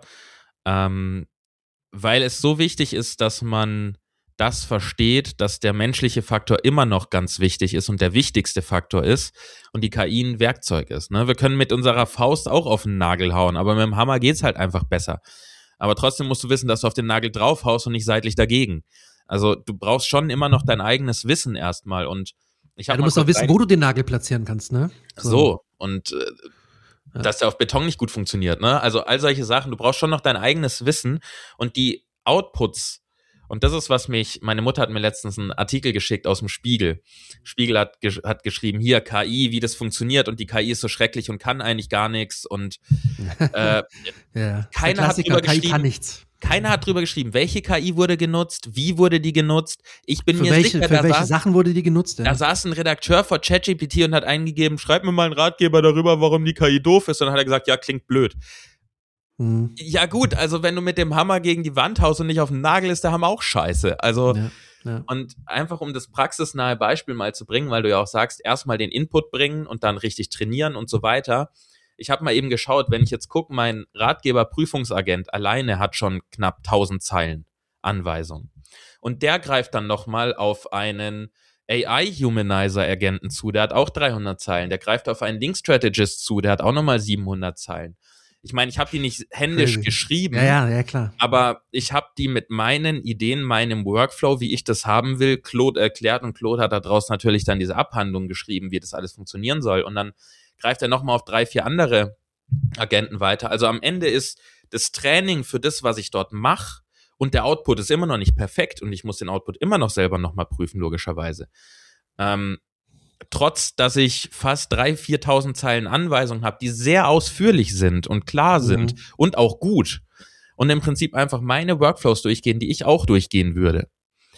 ähm, weil es so wichtig ist, dass man das versteht, dass der menschliche Faktor immer noch ganz wichtig ist und der wichtigste Faktor ist und die K I ein Werkzeug ist. Ne? Wir können mit unserer Faust auch auf den Nagel hauen, aber mit dem Hammer geht's halt einfach besser. Aber trotzdem musst du wissen, dass du auf den Nagel draufhaust und nicht seitlich dagegen. Also du brauchst schon immer noch dein eigenes Wissen erstmal und ich Ja, hab du mal musst auch kurz wissen, rein- wo du den Nagel platzieren kannst, ne? So, und äh, Ja. dass der auf Beton nicht gut funktioniert, ne? Also all solche Sachen, du brauchst schon noch dein eigenes Wissen und die Outputs. Und das ist, was mich, meine Mutter hat mir letztens einen Artikel geschickt aus dem Spiegel. Spiegel hat, gesch- hat geschrieben, hier K I, wie das funktioniert und die K I ist so schrecklich und kann eigentlich gar nichts und äh, Ja. keiner hat drüber K I kann geschrieben, nichts. keiner hat drüber geschrieben, welche K I wurde genutzt, wie wurde die genutzt. Ich bin Für mir welche, sicher, für da welche saß, Sachen wurde die genutzt? da Ja. saß ein Redakteur vor ChatGPT und hat eingegeben, schreib mir mal einen Ratgeber darüber, warum die K I doof ist. Und dann hat er gesagt, ja, klingt blöd. Hm. Ja gut, also wenn du mit dem Hammer gegen die Wand haust und nicht auf den Nagel, ist der Hammer auch scheiße. Also Ja. Ja. und einfach um das praxisnahe Beispiel mal zu bringen, weil du ja auch sagst, erstmal den Input bringen und dann richtig trainieren und so weiter. Ich habe mal eben geschaut, wenn ich jetzt gucke, mein Ratgeber-Prüfungsagent alleine hat schon knapp tausend Zeilen Anweisung. Und der greift dann nochmal auf einen A I-Humanizer-Agenten zu, der hat auch dreihundert Zeilen. Der greift auf einen Link-Strategist zu, der hat auch nochmal siebenhundert Zeilen. Ich meine, ich habe die nicht händisch Crazy. geschrieben, Ja, ja, ja, klar. aber ich habe die mit meinen Ideen, meinem Workflow, wie ich das haben will, Claude erklärt und Claude hat daraus natürlich dann diese Abhandlung geschrieben, wie das alles funktionieren soll und dann greift er nochmal auf drei, vier andere Agenten weiter. Also am Ende ist das Training für das, was ich dort mache und der Output ist immer noch nicht perfekt und ich muss den Output immer noch selber nochmal prüfen, logischerweise. Ähm, trotz, dass ich fast dreitausend, viertausend Zeilen Anweisungen habe, die sehr ausführlich sind und klar sind Mhm. und auch gut und im Prinzip einfach meine Workflows durchgehen, die ich auch durchgehen würde.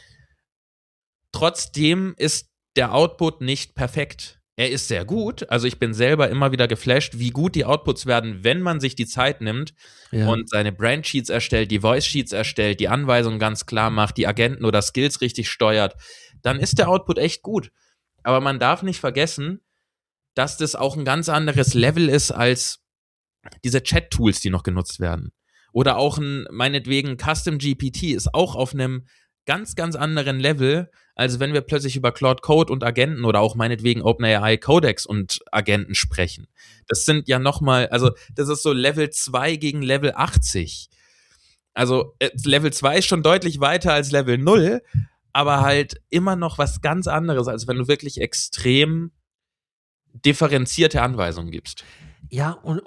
Trotzdem ist der Output nicht perfekt. Er ist sehr gut, also ich bin selber immer wieder geflasht, wie gut die Outputs werden, wenn man sich die Zeit nimmt Ja. und seine Brand-Sheets erstellt, die Voice-Sheets erstellt, die Anweisungen ganz klar macht, die Agenten oder Skills richtig steuert, dann ist der Output echt gut. Aber man darf nicht vergessen, dass das auch ein ganz anderes Level ist als diese Chat-Tools, die noch genutzt werden. Oder auch ein, meinetwegen, Custom G P T ist auch auf einem ganz, ganz anderen Level, als wenn wir plötzlich über Claude Code und Agenten oder auch meinetwegen OpenAI Codex und Agenten sprechen. Das sind ja nochmal, also das ist so Level zwei gegen Level achtzig. Also äh, Level zwei ist schon deutlich weiter als Level null, aber halt immer noch was ganz anderes, als wenn du wirklich extrem differenzierte Anweisungen gibst. Ja, und, und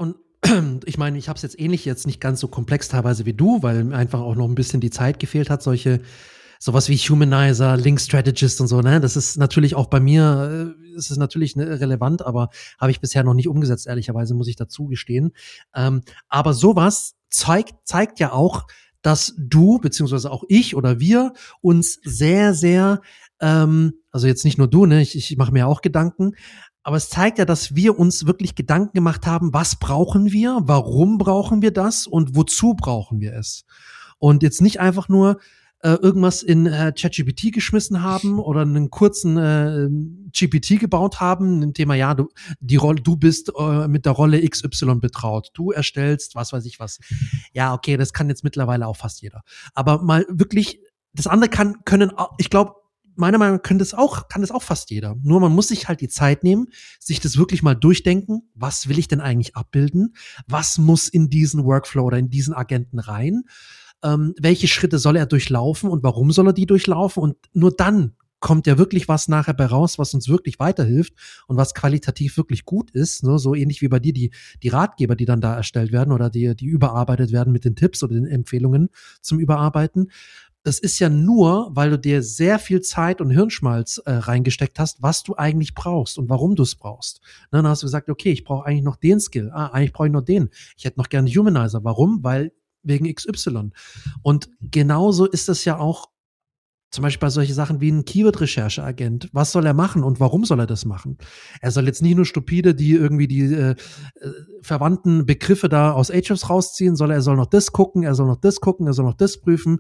ich meine, ich habe es jetzt ähnlich, jetzt nicht ganz so komplex teilweise wie du, weil mir einfach auch noch ein bisschen die Zeit gefehlt hat, solche sowas wie Humanizer, Link Strategist und so, ne? Das ist natürlich auch bei mir, äh, ist es natürlich ne, relevant, aber habe ich bisher noch nicht umgesetzt, ehrlicherweise, muss ich dazu gestehen. Ähm, aber sowas zeigt, zeigt ja auch, dass du, beziehungsweise auch ich oder wir uns sehr, sehr, ähm, also jetzt nicht nur du, ne, ich, ich mache mir auch Gedanken, aber es zeigt ja, dass wir uns wirklich Gedanken gemacht haben, was brauchen wir, warum brauchen wir das und wozu brauchen wir es. Und jetzt nicht einfach nur äh, irgendwas in äh, ChatGPT geschmissen haben oder einen kurzen äh, G P T gebaut haben, ein Thema, ja, du, die Rolle, du bist äh, mit der Rolle X Y betraut, du erstellst, was weiß ich was. Ja, okay, das kann jetzt mittlerweile auch fast jeder. Aber mal wirklich, das andere kann, können, ich glaube, meiner Meinung nach kann das auch, kann das auch fast jeder. Nur man muss sich halt die Zeit nehmen, sich das wirklich mal durchdenken. Was will ich denn eigentlich abbilden? Was muss in diesen Workflow oder in diesen Agenten rein? Ähm, welche Schritte soll er durchlaufen und warum soll er die durchlaufen? Und nur dann kommt ja wirklich was nachher bei raus, was uns wirklich weiterhilft und was qualitativ wirklich gut ist. Ne? So ähnlich wie bei dir die, die Ratgeber, die dann da erstellt werden oder die, die überarbeitet werden mit den Tipps oder den Empfehlungen zum Überarbeiten. Das ist ja nur, weil du dir sehr viel Zeit und Hirnschmalz äh, reingesteckt hast, was du eigentlich brauchst und warum du es brauchst. Ne, dann hast du gesagt, okay, ich brauche eigentlich noch den Skill. Ah, eigentlich brauche ich noch den. Ich hätte noch gerne Humanizer. Warum? Weil wegen X Y. Und genauso ist es ja auch zum Beispiel bei solchen Sachen wie ein Keyword-Recherche-Agent. Was soll er machen und warum soll er das machen? Er soll jetzt nicht nur stupide die irgendwie die äh, äh, verwandten Begriffe da aus Ahrefs rausziehen, soll er, er soll noch das gucken, er soll noch das gucken, er soll noch das prüfen.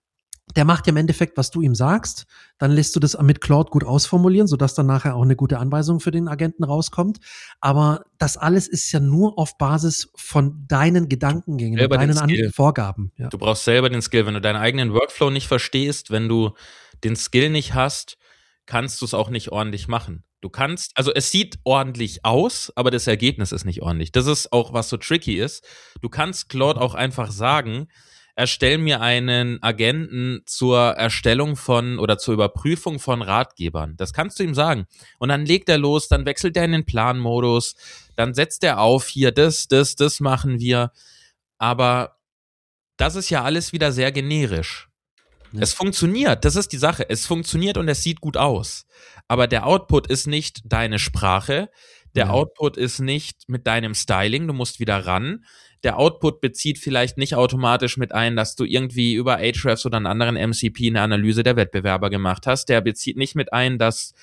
Der macht ja im Endeffekt, was du ihm sagst, dann lässt du das mit Claude gut ausformulieren, sodass dann nachher auch eine gute Anweisung für den Agenten rauskommt. Aber das alles ist ja nur auf Basis von deinen Gedankengängen, und deinen An- Vorgaben. Ja. Du brauchst selber den Skill. Wenn du deinen eigenen Workflow nicht verstehst, wenn du den Skill nicht hast, kannst du es auch nicht ordentlich machen. Du kannst, also es sieht ordentlich aus, aber das Ergebnis ist nicht ordentlich. Das ist auch, was so tricky ist. Du kannst Claude auch einfach sagen, erstell mir einen Agenten zur Erstellung von oder zur Überprüfung von Ratgebern. Das kannst du ihm sagen. Und dann legt er los, dann wechselt er in den Planmodus, dann setzt er auf, hier, das, das, das machen wir. Aber das ist ja alles wieder sehr generisch. Ja. Es funktioniert, das ist die Sache. Es funktioniert und es sieht gut aus. Aber der Output ist nicht deine Sprache. Der ja. Output ist nicht mit deinem Styling. Du musst wieder ran. Der Output bezieht vielleicht nicht automatisch mit ein, dass du irgendwie über Ahrefs oder einen anderen M C P eine Analyse der Wettbewerber gemacht hast. Der bezieht nicht mit ein, dass,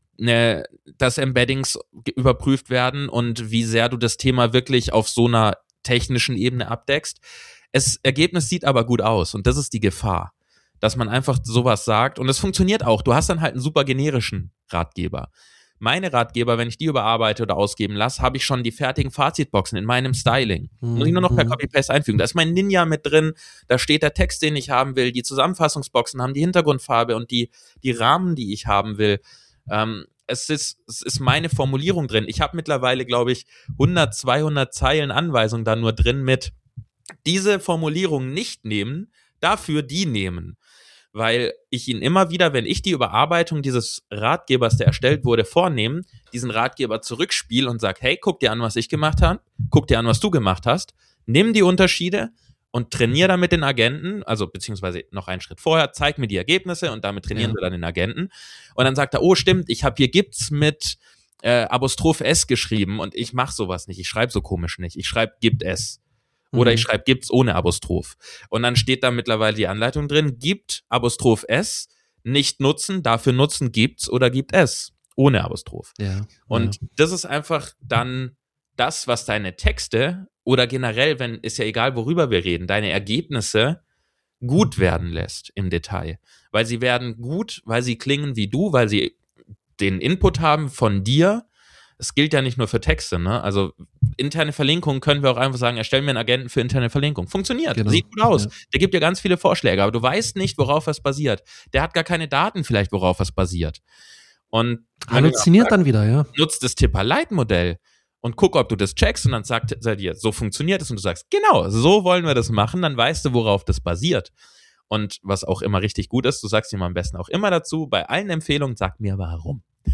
ne, dass Embeddings überprüft werden und wie sehr du das Thema wirklich auf so einer technischen Ebene abdeckst. Das Ergebnis sieht aber gut aus und das ist die Gefahr, dass man einfach sowas sagt und es funktioniert auch. Du hast dann halt einen super generischen Ratgeber. Meine Ratgeber, wenn ich die überarbeite oder ausgeben lasse, habe ich schon die fertigen Fazitboxen in meinem Styling. Mhm. Muss ich nur noch per Copy-Paste einfügen. Da ist mein Ninja mit drin, da steht der Text, den ich haben will, die Zusammenfassungsboxen haben die Hintergrundfarbe und die, die Rahmen, die ich haben will. Ähm, es ist, es ist meine Formulierung drin. Ich habe mittlerweile, glaube ich, hundert, zweihundert Zeilen Anweisung da nur drin mit diese Formulierung nicht nehmen, dafür die nehmen. Weil ich ihn immer wieder, wenn ich die Überarbeitung dieses Ratgebers, der erstellt wurde, vornehme, diesen Ratgeber zurückspiele und sage, hey, guck dir an, was ich gemacht habe, guck dir an, was du gemacht hast, nimm die Unterschiede und trainiere damit den Agenten, also beziehungsweise noch einen Schritt vorher, zeig mir die Ergebnisse und damit trainieren ja. wir dann den Agenten. Und dann sagt er, oh stimmt, ich habe hier gibt's mit äh, Apostroph S geschrieben und ich mache sowas nicht, ich schreibe so komisch nicht, ich schreibe gibt es. Oder ich schreibe gibt's ohne Apostroph. Und dann steht da mittlerweile die Anleitung drin, gibt Apostroph S, nicht nutzen, dafür nutzen gibt's oder gibt es ohne Apostroph. Ja, und ja. das ist einfach dann das, was deine Texte oder generell, wenn, ist ja egal, worüber wir reden, deine Ergebnisse gut werden lässt im Detail. Weil sie werden gut, weil sie klingen wie du, weil sie den Input haben von dir. Es gilt ja nicht nur für Texte, ne? Also interne Verlinkungen können wir auch einfach sagen, erstellen wir einen Agenten für interne Verlinkung. Funktioniert, genau. Sieht gut aus. Ja. Der gibt dir ganz viele Vorschläge, aber du weißt nicht, worauf was basiert. Der hat gar keine Daten vielleicht, worauf was basiert. Und halluziniert dann wieder, ja. Nutzt das Tipper-Light-Modell und guck, ob du das checkst und dann sagt er dir, so funktioniert es und du sagst, genau, so wollen wir das machen, dann weißt du, worauf das basiert. Und was auch immer richtig gut ist, du sagst ihm am besten auch immer dazu, bei allen Empfehlungen, sag mir warum.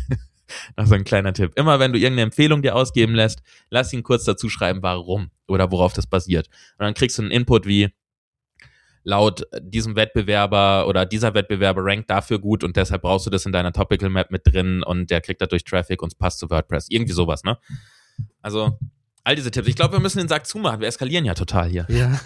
Noch so ein kleiner Tipp. Immer wenn du irgendeine Empfehlung dir ausgeben lässt, lass ihn kurz dazu schreiben, warum oder worauf das basiert. Und dann kriegst du einen Input wie, laut diesem Wettbewerber oder dieser Wettbewerber rankt dafür gut und deshalb brauchst du das in deiner Topical Map mit drin und der kriegt dadurch Traffic und es passt zu WordPress. Irgendwie sowas, ne? Also, all diese Tipps. Ich glaube, wir müssen den Sack zumachen. Wir eskalieren ja total hier. Ja.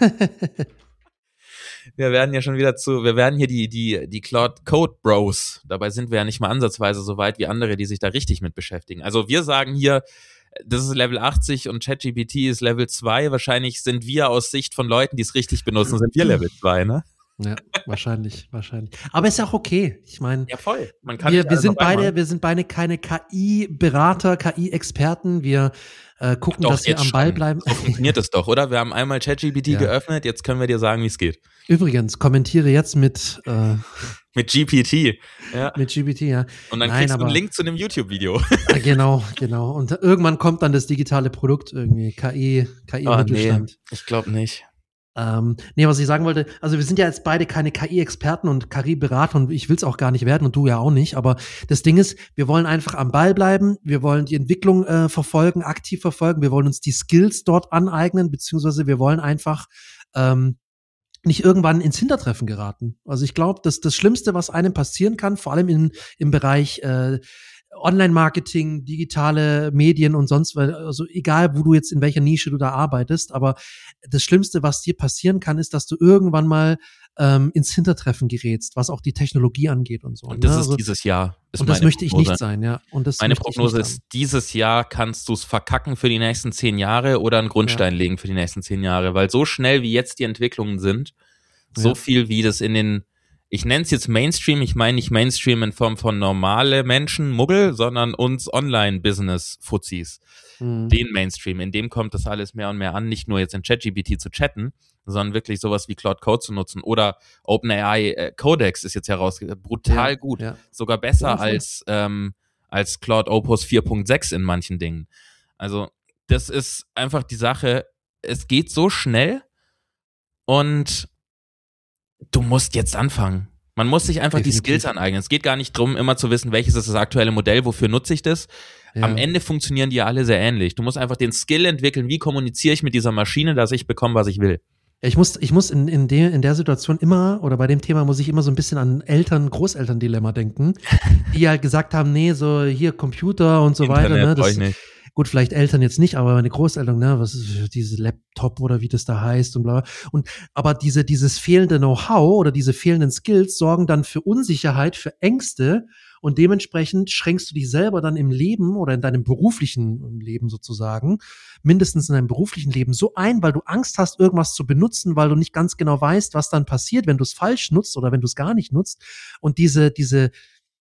Wir werden ja schon wieder zu, wir werden hier die, die, die Cloud Code Bros. Dabei sind wir ja nicht mal ansatzweise so weit wie andere, die sich da richtig mit beschäftigen. Also wir sagen hier, das ist Level achtzig und ChatGPT ist Level zwei. Wahrscheinlich sind wir aus Sicht von Leuten, die es richtig benutzen, sind wir Level zwei, ne? Ja, wahrscheinlich, wahrscheinlich. Aber ist ja auch okay. Ich meine, ja, voll. Man kann wir, wir sind beide, wir sind beide keine K I-Berater, K I-Experten. Wir äh, gucken, doch, dass wir am Ball schon. bleiben. So funktioniert es doch, oder? Wir haben einmal ChatGPT ja. geöffnet, jetzt können wir dir sagen, wie es geht. Übrigens, kommentiere jetzt mit äh, mit G P T. Ja. Mit G P T, ja. Und dann Nein, kriegst aber, du einen Link zu einem YouTube-Video. Genau, genau. Und irgendwann kommt dann das digitale Produkt irgendwie, K I, K I-Mittelstand. Oh, nee, ich glaube nicht. Ähm, nee, was ich sagen wollte, also wir sind ja jetzt beide keine K I-Experten und K I-Berater und ich will es auch gar nicht werden und du ja auch nicht, aber das Ding ist, wir wollen einfach am Ball bleiben, wir wollen die Entwicklung äh, verfolgen, aktiv verfolgen, wir wollen uns die Skills dort aneignen, beziehungsweise wir wollen einfach ähm, nicht irgendwann ins Hintertreffen geraten. Also ich glaube, dass das Schlimmste, was einem passieren kann, vor allem in, im Bereich äh, Online-Marketing, digitale Medien und sonst was, also egal, wo du jetzt in welcher Nische du da arbeitest, aber das Schlimmste, was dir passieren kann, ist, dass du irgendwann mal ähm, ins Hintertreffen gerätst, was auch die Technologie angeht und so. Und das ne? ist also, dieses Jahr. Und das möchte ich nicht sein, ja. Und das meine Prognose ist, dieses Jahr kannst du es verkacken für die nächsten zehn Jahre oder einen Grundstein ja. legen für die nächsten zehn Jahre, weil so schnell wie jetzt die Entwicklungen sind, so ja. viel wie das in den ich nenne es jetzt Mainstream, ich meine nicht Mainstream in Form von normale Menschen, Muggel, sondern uns Online-Business-Fuzis. Mhm. Den Mainstream, in dem kommt das alles mehr und mehr an, nicht nur jetzt in ChatGPT zu chatten, sondern wirklich sowas wie Cloud Code zu nutzen oder OpenAI äh, Codex ist jetzt herausgekommen, brutal ja, gut, ja. sogar besser ja, als, ähm, als Cloud Opus vier Punkt sechs in manchen Dingen. Also das ist einfach die Sache, es geht so schnell und du musst jetzt anfangen. Man muss sich einfach Definitiv. die Skills aneignen. Es geht gar nicht drum, immer zu wissen, welches ist das aktuelle Modell, wofür nutze ich das. Ja. Am Ende funktionieren die alle sehr ähnlich. Du musst einfach den Skill entwickeln, wie kommuniziere ich mit dieser Maschine, dass ich bekomme, was ich will. Ich muss, ich muss in, in, der, in der Situation immer, oder bei dem Thema muss ich immer so ein bisschen an Eltern-, Großeltern-Dilemma denken, die halt gesagt haben, nee, so hier Computer und so Internet weiter. Ne, das, ich nicht. Gut, vielleicht Eltern jetzt nicht, aber meine Großeltern, ne, was ist dieses Laptop oder wie das da heißt und bla. Und aber diese dieses fehlende Know-how oder diese fehlenden Skills sorgen dann für Unsicherheit, für Ängste und dementsprechend schränkst du dich selber dann im Leben oder in deinem beruflichen Leben sozusagen, mindestens in deinem beruflichen Leben so ein, weil du Angst hast, irgendwas zu benutzen, weil du nicht ganz genau weißt, was dann passiert, wenn du es falsch nutzt oder wenn du es gar nicht nutzt. Und diese diese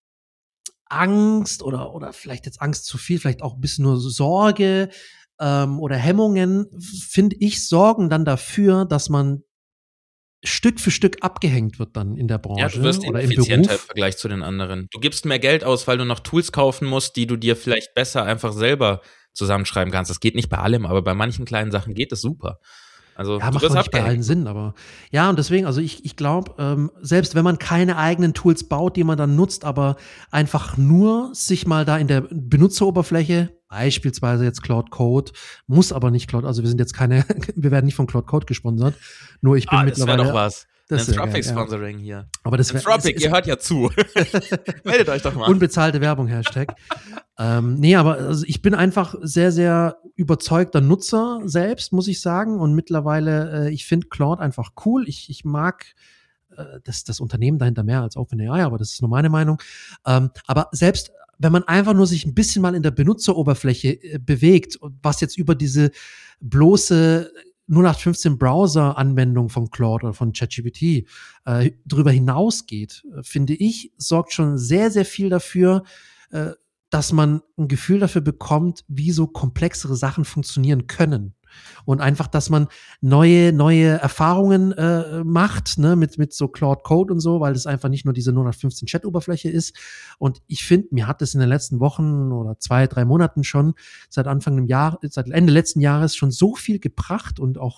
Angst oder oder vielleicht jetzt Angst zu viel, vielleicht auch ein bisschen nur Sorge ähm, oder Hemmungen, finde ich, sorgen dann dafür, dass man Stück für Stück abgehängt wird dann in der Branche ja, du wirst oder im effizienter Beruf. Im Vergleich zu den anderen. Du gibst mehr Geld aus, weil du noch Tools kaufen musst, die du dir vielleicht besser einfach selber zusammenschreiben kannst. Das geht nicht bei allem, aber bei manchen kleinen Sachen geht es super. Also, ja, macht nicht bei allen Sinn, aber ja, und deswegen, also ich, ich glaube, ähm, selbst wenn man keine eigenen Tools baut, die man dann nutzt, aber einfach nur sich mal da in der Benutzeroberfläche, beispielsweise jetzt Cloud Code, muss aber nicht Cloud, also wir sind jetzt keine, wir werden nicht von Cloud Code gesponsert, nur ich bin ah, mittlerweile. Das wäre doch was. Das Anthropic-Sponsoring ja. hier. Aber das wär, Anthropic, ist, ihr hört ja zu. Meldet euch doch mal. Unbezahlte Werbung, Hashtag. ähm, nee, aber also ich bin einfach sehr, sehr überzeugter Nutzer selbst, muss ich sagen. Und mittlerweile, äh, ich finde Claude einfach cool. Ich, ich mag äh, das, das Unternehmen dahinter mehr als OpenAI, aber das ist nur meine Meinung. Ähm, aber selbst wenn man einfach nur sich ein bisschen mal in der Benutzeroberfläche äh, bewegt, was jetzt über diese bloße null acht fünfzehn Browser-Anwendung von Claude oder von ChatGPT äh, darüber hinausgeht, äh, finde ich, sorgt schon sehr, sehr viel dafür, äh, dass man ein Gefühl dafür bekommt, wie so komplexere Sachen funktionieren können. Und einfach, dass man neue, neue Erfahrungen äh, macht, ne, mit, mit so Cloud Code und so, weil das einfach nicht nur diese null acht fünfzehn Chat-Oberfläche ist. Und ich finde, mir hat das in den letzten Wochen oder zwei, drei Monaten schon, seit Anfang dem Jahr, seit Ende letzten Jahres schon so viel gebracht und auch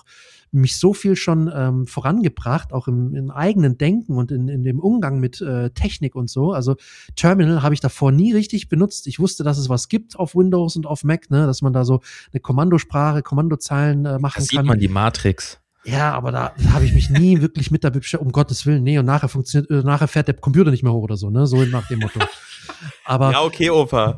mich so viel schon ähm, vorangebracht, auch im, im eigenen Denken und in, in dem Umgang mit äh, Technik und so. Also Terminal habe ich davor nie richtig benutzt. Ich wusste, dass es was gibt auf Windows und auf Mac, ne, dass man da so eine Kommandosprache, Kommandozeilen äh, machen Da sieht kann. man die Matrix. Ja, aber da habe ich mich nie wirklich mit der beschäftigt, um Gottes Willen, nee, und nachher funktioniert, äh, nachher fährt der Computer nicht mehr hoch oder so, ne, so nach dem Motto. Aber, Ja, okay, Opa.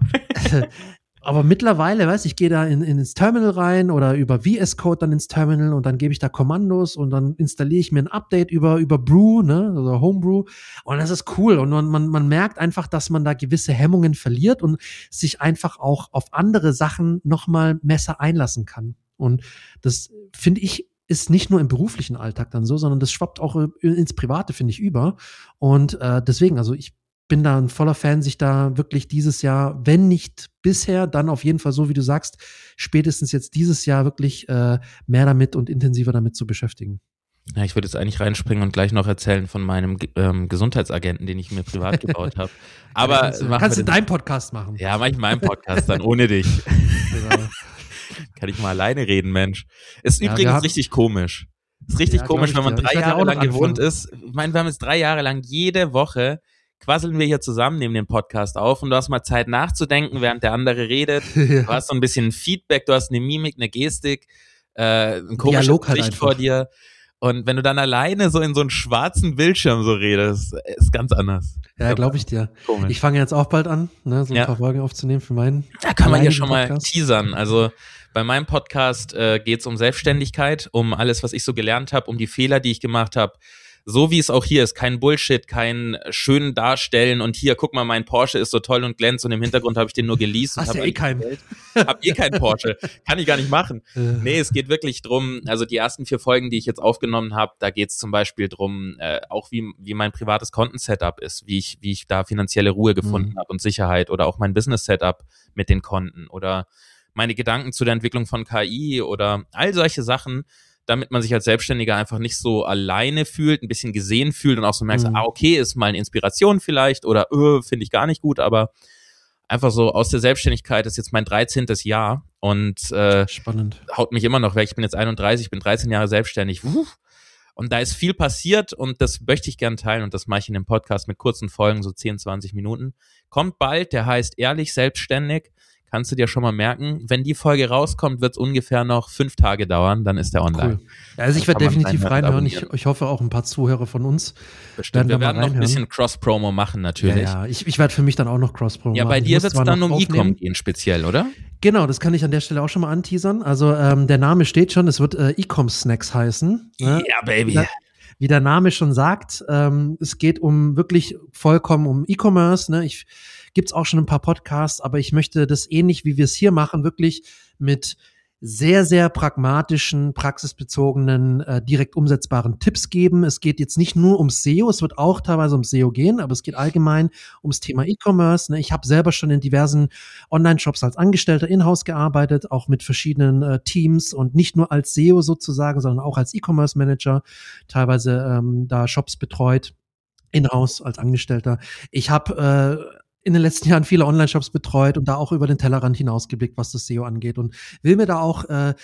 aber mittlerweile, weißt du, ich gehe da in, in ins Terminal rein oder über V S Code dann ins Terminal und dann gebe ich da Kommandos und dann installiere ich mir ein Update über, über Brew, ne, oder Homebrew, und das ist cool und man, man, man merkt einfach, dass man da gewisse Hemmungen verliert und sich einfach auch auf andere Sachen nochmal besser einlassen kann. Und das finde ich ist nicht nur im beruflichen Alltag dann so, sondern das schwappt auch ins Private, finde ich, über. Und äh, deswegen, also ich bin da ein voller Fan, sich da wirklich dieses Jahr, wenn nicht bisher, dann auf jeden Fall so, wie du sagst, spätestens jetzt dieses Jahr wirklich äh, mehr damit und intensiver damit zu beschäftigen. Ja, ich würde jetzt eigentlich reinspringen und gleich noch erzählen von meinem ähm, Gesundheitsagenten, den ich mir privat gebaut habe. Aber kannst du, kannst du deinen Podcast machen? Ja, mach ich meinen Podcast dann ohne dich. Genau. Kann ich mal alleine reden, Mensch. Ist Ja, übrigens haben, richtig komisch. Ist richtig ja, komisch, wenn man dir. drei Jahre ja lang gewohnt anfangen. ist. Ich meine, wir haben jetzt drei Jahre lang jede Woche quasseln wir hier zusammen, nehmen den Podcast auf und du hast mal Zeit nachzudenken, während der andere redet. Ja. Du hast so ein bisschen Feedback, du hast eine Mimik, eine Gestik, äh, ein komisches Dialog halt Gesicht einfach. vor dir. Und wenn du dann alleine so in so einen schwarzen Bildschirm so redest, ist ganz anders. Ja, glaube ich dir. Komisch. Ich fange jetzt auch bald an, ne, so ein Ja. paar Folgen aufzunehmen für meinen. Da kann man ja alleinigen schon mal Podcast. teasern. Also bei meinem Podcast äh, geht es um Selbstständigkeit, um alles, was ich so gelernt habe, um die Fehler, die ich gemacht habe. So wie es auch hier ist, kein Bullshit, kein schön darstellen und hier, guck mal, mein Porsche ist so toll und glänzt und im Hintergrund habe ich den nur geleast. Hast und ja hab eh keinen. Geld. Hab eh keinen Porsche. Kann ich gar nicht machen. Äh, Nee, es geht wirklich drum, also die ersten vier Folgen, die ich jetzt aufgenommen habe, da geht es zum Beispiel drum, äh, auch wie, wie mein privates Konten-Setup ist, wie ich, wie ich da finanzielle Ruhe gefunden Mhm. habe und Sicherheit oder auch mein Business-Setup mit den Konten oder meine Gedanken zu der Entwicklung von K I oder all solche Sachen, damit man sich als Selbstständiger einfach nicht so alleine fühlt, ein bisschen gesehen fühlt und auch so merkt, Mhm. ah, okay, ist mal eine Inspiration vielleicht oder äh, finde ich gar nicht gut, aber einfach so aus der Selbstständigkeit ist jetzt mein dreizehntes Jahr und äh, Spannend. haut mich immer noch weg. Ich bin jetzt einunddreißig, bin dreizehn Jahre selbstständig. Wuh. Und da ist viel passiert und das möchte ich gern teilen und das mache ich in dem Podcast mit kurzen Folgen, so zehn, zwanzig Minuten. Kommt bald, der heißt Ehrlich Selbstständig. Kannst du dir schon mal merken, wenn die Folge rauskommt, wird es ungefähr noch fünf Tage dauern, dann ist der online. Cool. Ja, also ich werde Kann man definitiv reinhören und reinhören. Ich, abonnieren. ich hoffe auch ein paar Zuhörer von uns. Bestimmt. Wir da mal werden noch ein reinhören. bisschen Cross-Promo machen, natürlich. Ja, ja. Ich, ich werde für mich dann auch noch Cross-Promo Ja, machen. bei Ich dir muss wird es zwar dann noch um E-Com aufnehmen. gehen, speziell, oder? Genau, das kann ich an der Stelle auch schon mal anteasern. Also ähm, der Name steht schon, es wird äh, E-Com-Snacks heißen. Ne? Ja, Baby. Ja. Wie der Name schon sagt, ähm, es geht um wirklich vollkommen um E-Commerce. Ne? Ich gibt's auch schon ein paar Podcasts, aber ich möchte das ähnlich, wie wir es hier machen, wirklich mit sehr, sehr pragmatischen, praxisbezogenen, äh, direkt umsetzbaren Tipps geben. Es geht jetzt nicht nur ums S E O, es wird auch teilweise ums S E O gehen, aber es geht allgemein ums Thema E-Commerce. Ne? Ich habe selber schon in diversen Online-Shops als Angestellter in-house gearbeitet, auch mit verschiedenen äh, Teams und nicht nur als S E O sozusagen, sondern auch als E-Commerce-Manager, teilweise ähm, da Shops betreut, in-house als Angestellter. Ich habe äh, in den letzten Jahren viele Online-Shops betreut und da auch über den Tellerrand hinausgeblickt, was das S E O angeht und will mir da auch äh,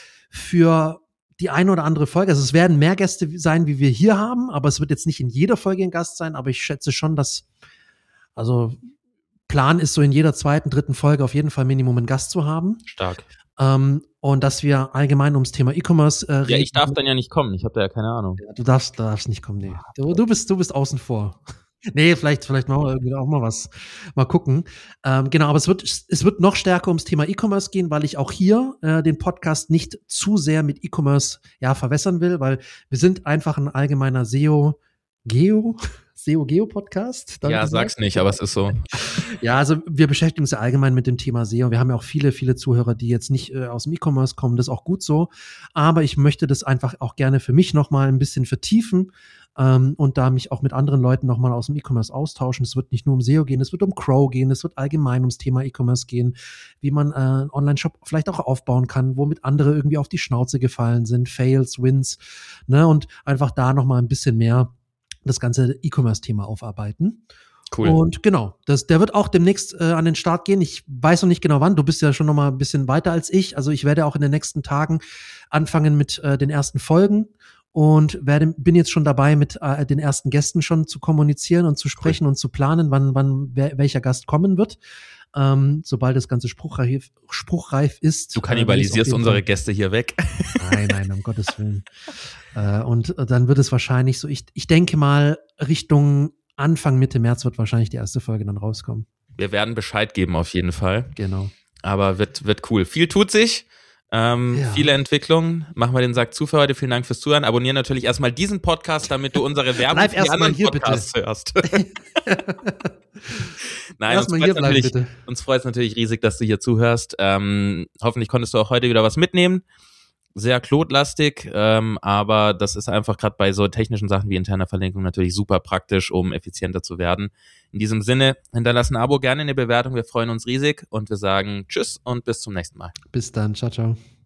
für die eine oder andere Folge, also es werden mehr Gäste sein, wie wir hier haben, aber es wird jetzt nicht in jeder Folge ein Gast sein, aber ich schätze schon, dass, also Plan ist so in jeder zweiten, dritten Folge auf jeden Fall Minimum einen Gast zu haben. Stark. Ähm, und dass wir allgemein ums Thema E-Commerce äh, reden. Ja, ich darf dann ja nicht kommen, ich habe da ja keine Ahnung. Du darfst, du darfst nicht kommen, nee. Du, du bist, du bist außen vor. Nee, vielleicht, vielleicht machen wir irgendwie auch mal was. Mal gucken. Ähm, genau, aber es wird, es wird noch stärker ums Thema E-Commerce gehen, weil ich auch hier äh, den Podcast nicht zu sehr mit E-Commerce ja verwässern will, weil wir sind einfach ein allgemeiner S E O, Geo, S E O Geo Podcast. Ja, sag's nicht, aber es ist so. Ja, also wir beschäftigen uns ja allgemein mit dem Thema S E O. Wir haben ja auch viele, viele Zuhörer, die jetzt nicht äh, aus dem E-Commerce kommen. Das ist auch gut so. Aber ich möchte das einfach auch gerne für mich nochmal ein bisschen vertiefen ähm, und da mich auch mit anderen Leuten nochmal aus dem E-Commerce austauschen. Es wird nicht nur um S E O gehen, es wird um Crow gehen, es wird allgemein ums Thema E-Commerce gehen, wie man äh, einen Online-Shop vielleicht auch aufbauen kann, womit andere irgendwie auf die Schnauze gefallen sind, Fails, Wins, ne, und einfach da nochmal ein bisschen mehr das ganze E-Commerce-Thema aufarbeiten. Cool. Und genau, das, der wird auch demnächst äh, an den Start gehen. Ich weiß noch nicht genau wann. Du bist ja schon noch mal ein bisschen weiter als ich. Also ich werde auch in den nächsten Tagen anfangen mit äh, den ersten Folgen und werde, bin jetzt schon dabei, mit äh, den ersten Gästen schon zu kommunizieren und zu sprechen cool. und zu planen, wann, wann wer, welcher Gast kommen wird. Ähm, sobald das Ganze spruchreif, spruchreif ist. Du kannibalisierst äh, unsere Fall. Gäste hier weg. Nein, nein, um Gottes Willen. Äh, und äh, dann wird es wahrscheinlich so, ich, ich denke mal, Richtung Anfang, Mitte März wird wahrscheinlich die erste Folge dann rauskommen. Wir werden Bescheid geben auf jeden Fall. Genau. Aber wird, wird cool. Viel tut sich. Ähm, ja. Viele Entwicklungen. Machen wir den Sack zu für heute. Vielen Dank fürs Zuhören. Abonnieren natürlich erstmal diesen Podcast, damit du unsere Werbung für die anderen hier, Podcasts bitte. hörst. Nein, uns freut, natürlich, uns freut es natürlich riesig, dass du hier zuhörst. Ähm, hoffentlich konntest du auch heute wieder was mitnehmen. Sehr Claude-lastig, ähm, aber das ist einfach gerade bei so technischen Sachen wie interner Verlinkung natürlich super praktisch, um effizienter zu werden. In diesem Sinne, hinterlass ein Abo, gerne eine Bewertung, wir freuen uns riesig und wir sagen Tschüss und bis zum nächsten Mal. Bis dann, ciao, ciao.